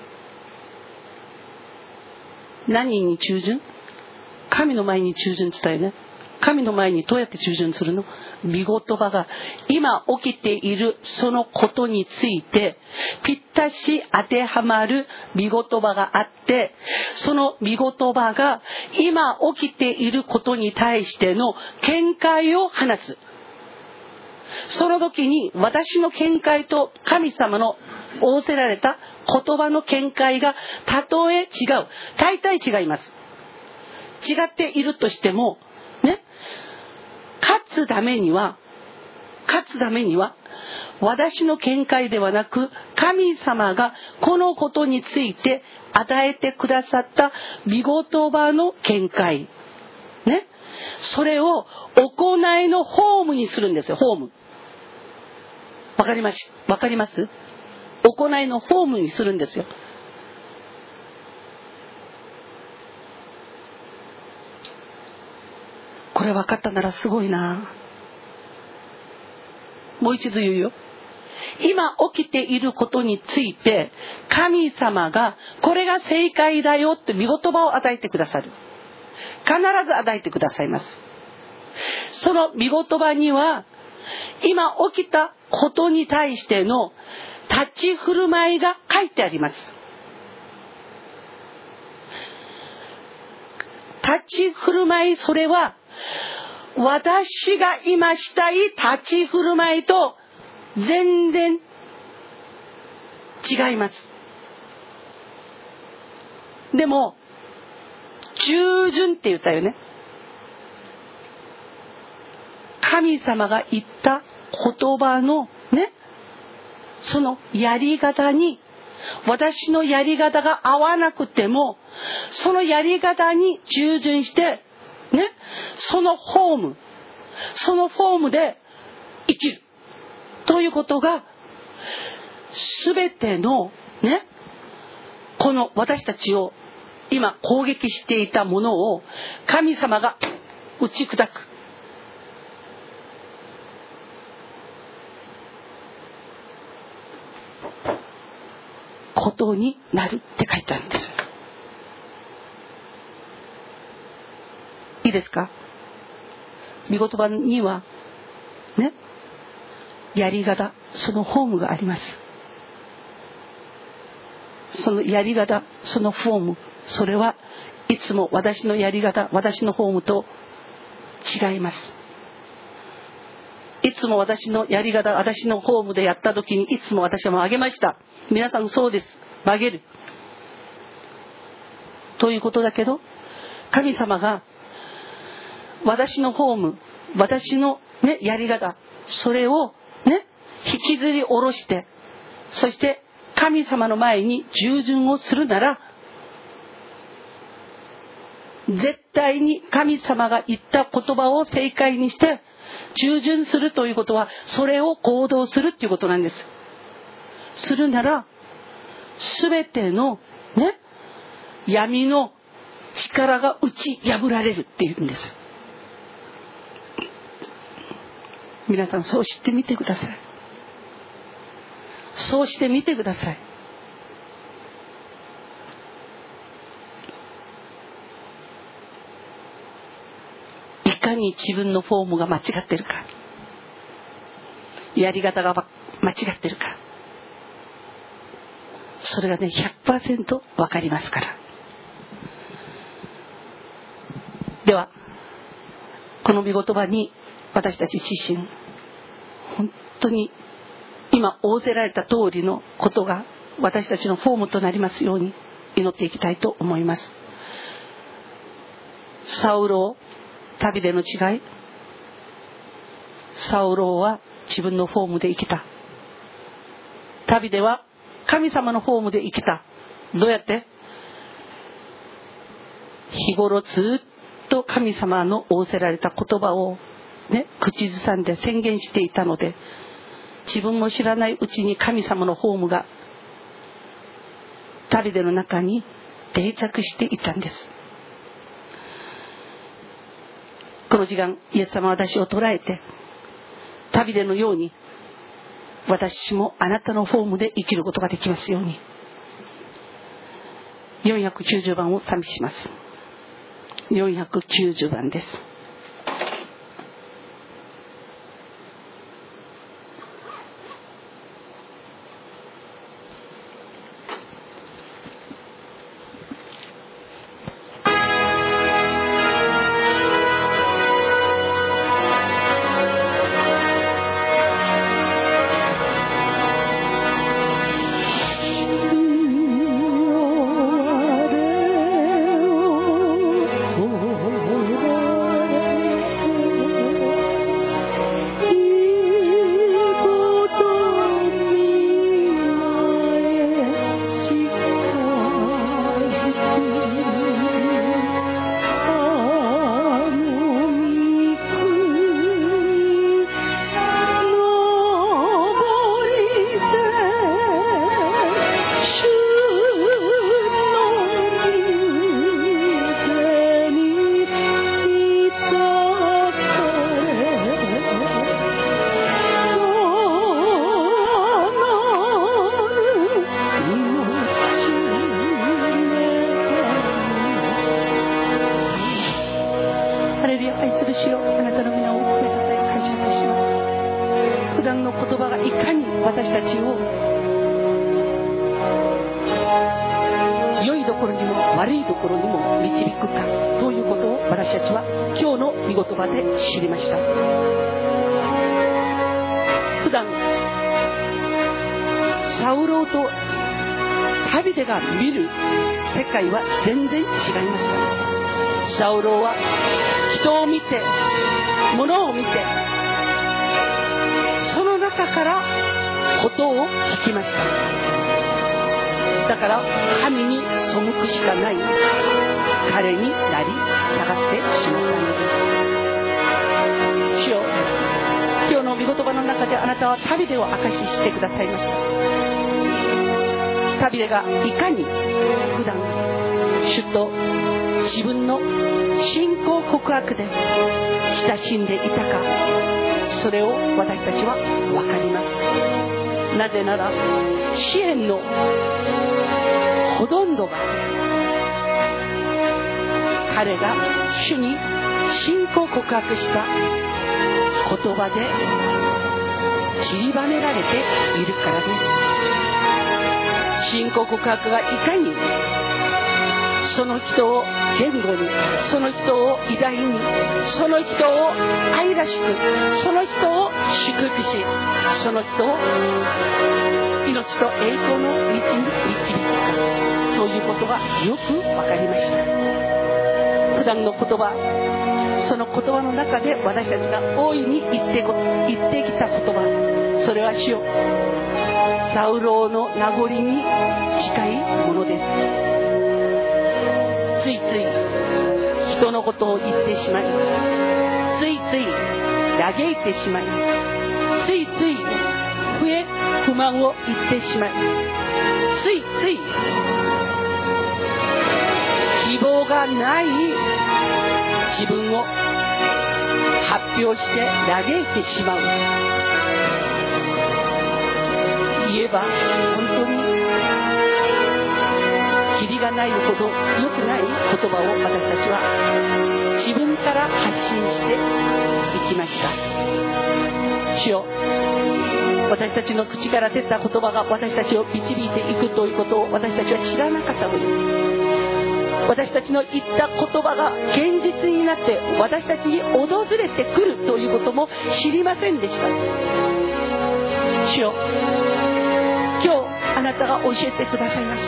何に従順？神の前に従順伝えね。神の前にどうやって従順するの？御言葉が今起きているそのことについてぴったし当てはまる御言葉があって、その御言葉が今起きていることに対しての見解を話す。その時に私の見解と神様の仰せられた言葉の見解がたとえ違う、大体違います。違っているとしてもね、勝つためには勝つためには私の見解ではなく、神様がこのことについて与えてくださった御言葉の見解ね、それを行いのホームにするんですよ。ホーム、わかります？わかります？行いのホームにするんですよ。これ分かったならすごいな。もう一度言うよ。今起きていることについて神様がこれが正解だよって御言葉を与えてくださる。必ず与えてくださいます。その御言葉には今起きたことに対しての立ち振る舞いが書いてあります。立ち振る舞い、それは私が今したい立ち振る舞いと全然違います。でも従順って言ったよね。神様が言った言葉のね、そのやり方に私のやり方が合わなくても、そのやり方に従順してね、そのフォーム、そのフォームで生きるということが、すべてのね、この私たちを今攻撃していたものを神様が打ち砕くことになるって書いてあるんです。いいですか？御言葉にはね、やり方、そのフォームがあります。そのやり方、そのフォーム、それはいつも私のやり方、私のフォームと違います。いつも私のやり方、私のフォームでやった時にいつも私は曲げました。皆さんそうです。曲げる。 ということだけど、神様が私のフォーム、私の、ね、やり方、それを、ね、引きずり下ろして、そして神様の前に従順をするなら、絶対に神様が言った言葉を正解にして従順するということは、それを行動するということなんです。するならすべてのね、闇の力が打ち破られるっていうんです。皆さん、そうしてみてください。そうしてみてください。いかに自分のフォームが間違ってるか、やり方が間違ってるか、それがね ひゃくパーセント 分かりますから。ではこの御言葉に私たち自身、本当に今仰せられた通りのことが私たちのフォームとなりますように祈っていきたいと思います。サウロー、旅での違い。サウローは自分のフォームで生きた。旅では神様のフォームで生きた。どうやって？日頃ずっと神様の仰せられた言葉をね、口ずさんで宣言していたので、自分も知らないうちに神様のフォームが旅での中に定着していたんです。この時間、イエス様は私を捉えて、旅でのように私もあなたのフォームで生きることができますように。よんひゃくきゅうじゅうばんを賛美します。よんひゃくきゅうじゅうばんです。知りました。普段サウローと旅でが見る世界は全然違いました。サウローは人を見て、物を見て、その中からことを聞きました。だから神に背くしかない彼になり下がってしまったのです。主よ、今日の御言葉の中であなたは旅でを証ししてくださいました。旅でがいかに普段主と自分の信仰告白で親しんでいたか、それを私たちは分かります。なぜなら支援のほとんどが彼が主に信仰告白した言葉で散りばめられているからです。信仰告白がいかにその人を言語に、その人を偉大に、その人を愛らしく、その人を祝福し、その人を命と栄光の道に導くか、そういうことがよくわかりました。普段の言葉、その言葉の中で私たちが大いに言ってこ言ってきた言葉、それは主よ、サウロの名残に近いものです。ついつい人のことを言ってしまい、ついつい嘆いてしまい、ついつい不平不満を言ってしまい、ついつい希望がない自分を発表して嘆いてしまう。言えば本当にキリがないほど良くない言葉を私たちは自分から発信していきました。主よ、私たちの口から出た言葉が私たちを導いていくということを私たちは知らなかったのです。私たちの言った言葉が現実になって私たちに訪れてくるということも知りませんでした。主よ、今日あなたが教えてくださいました。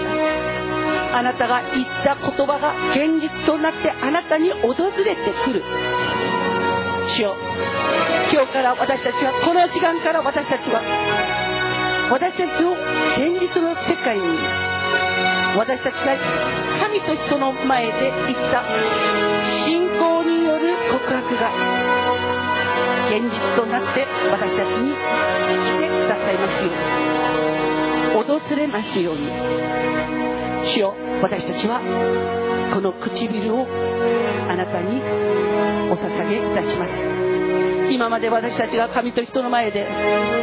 あなたが言った言葉が現実となってあなたに訪れてくる。主よ、今日から私たちは、この時間から私たちは私たちの現実の世界に、私たちが神と人の前で言った信仰による告白が現実となって私たちに来てくださいますように、訪れますように。主よ、私たちはこの唇をあなたにお捧げいたします。今まで私たちが神と人の前で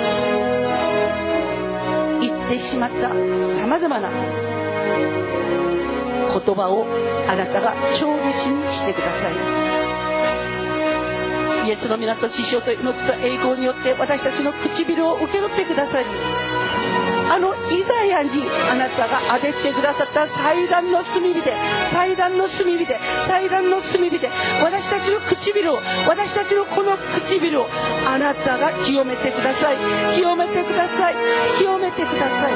言ってしまったさまざまな言葉をあなたが帳消しにしてください。イエスの皆と血潮と命と栄光によって私たちの唇を受け取ってください。あのイザヤにあなたが当ててくださった祭壇の炭火で、祭壇の炭火で、祭壇の炭火で私たちの唇を、私たちのこの唇をあなたが清めてください。清めてください。清めてください。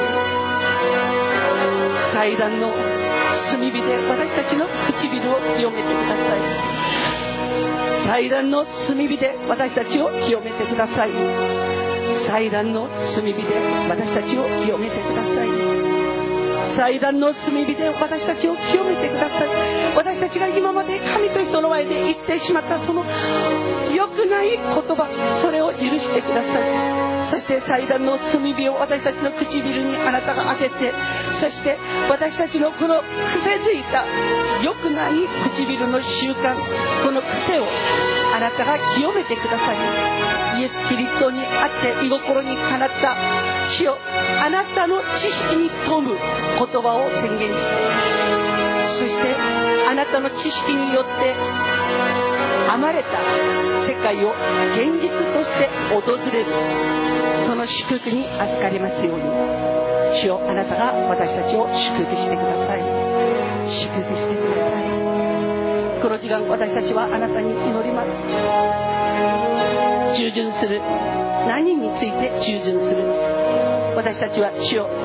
祭壇の炭火で私たちの唇を清めてください。祭壇の炭火で私たちを清めてください。祭壇の炭火で私たちを清めてください。祭壇の炭火で私たちを清めてください。私たちが今まで神と人の前で言ってしまったその良くない言葉、それを許してください。そして祭壇の炭火を私たちの唇にあなたが当てて、そして私たちのこの癖づいた良くない唇の習慣、この癖をあなたが清めてください。イエス・キリストにあって居心にかなった主よ、あなたの知識に富む言葉を宣言して、そしてあなたの知識によって編まれた世界を現実として訪れる、その祝福に預かりますように。主よ、あなたが私たちを祝福してください。祝福してください。この時間私たちはあなたに祈ります。従順する、何について従順する。私たちは主よ、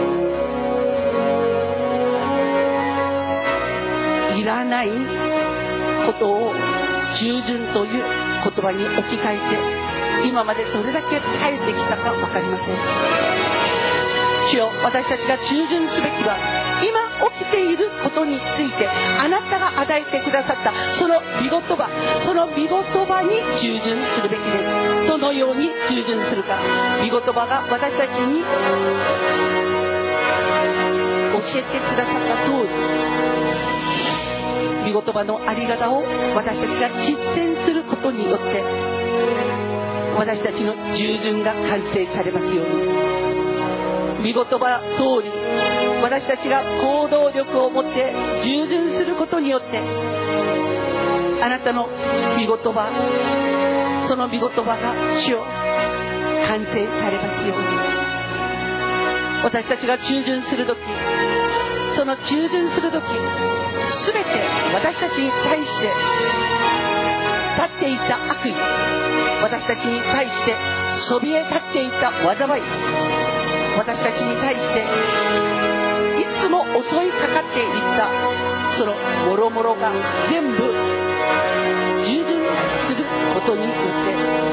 いらないことを従順という言葉に置き換えて、今までどれだけ耐えてきたか分かりません。主よ、私たちが従順すべきは今起きていることについてあなたが与えてくださったその御言葉、その御言葉に従順するべきです。どのように従順するか、御言葉が私たちに教えてくださった通り、御言葉のあり方を私たちが実践することによって私たちの従順が完成されますように。御言葉通り私たちが行動力を持って従順することによって、あなたの御言葉、その御言葉が主よ完成されますように。私たちが従順するとき、その従順するとき、すべて私たちに対して立っていた悪意、私たちに対してそびえ立っていた災い、 私たちに対していつも襲いかかっていったそのもろもろが全部従順することによって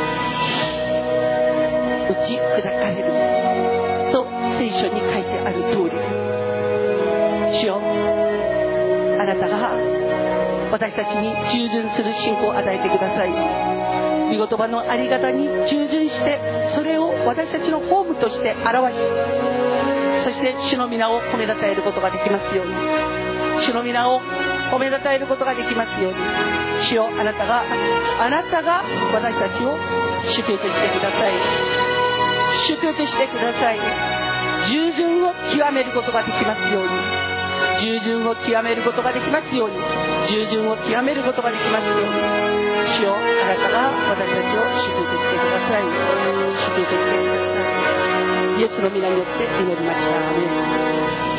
打ち砕かれると聖書に書いてある通り、主よ、あなたが私たちに従順する信仰を与えてください。御言葉のあり方に従順して、それを私たちのホームとして表し、そして主の皆を褒めたたえることができますように、主の皆を褒めたたえることができますように、主よ、あなたがあなたが私たちを祝福してください。祝福してください。従順を極めることができますように、従順を極めることができますように、従順を極めることができますように、主よ、あなたが私たちを祝福してください。祝福してください。イエスの皆によって祈りました。アーメン。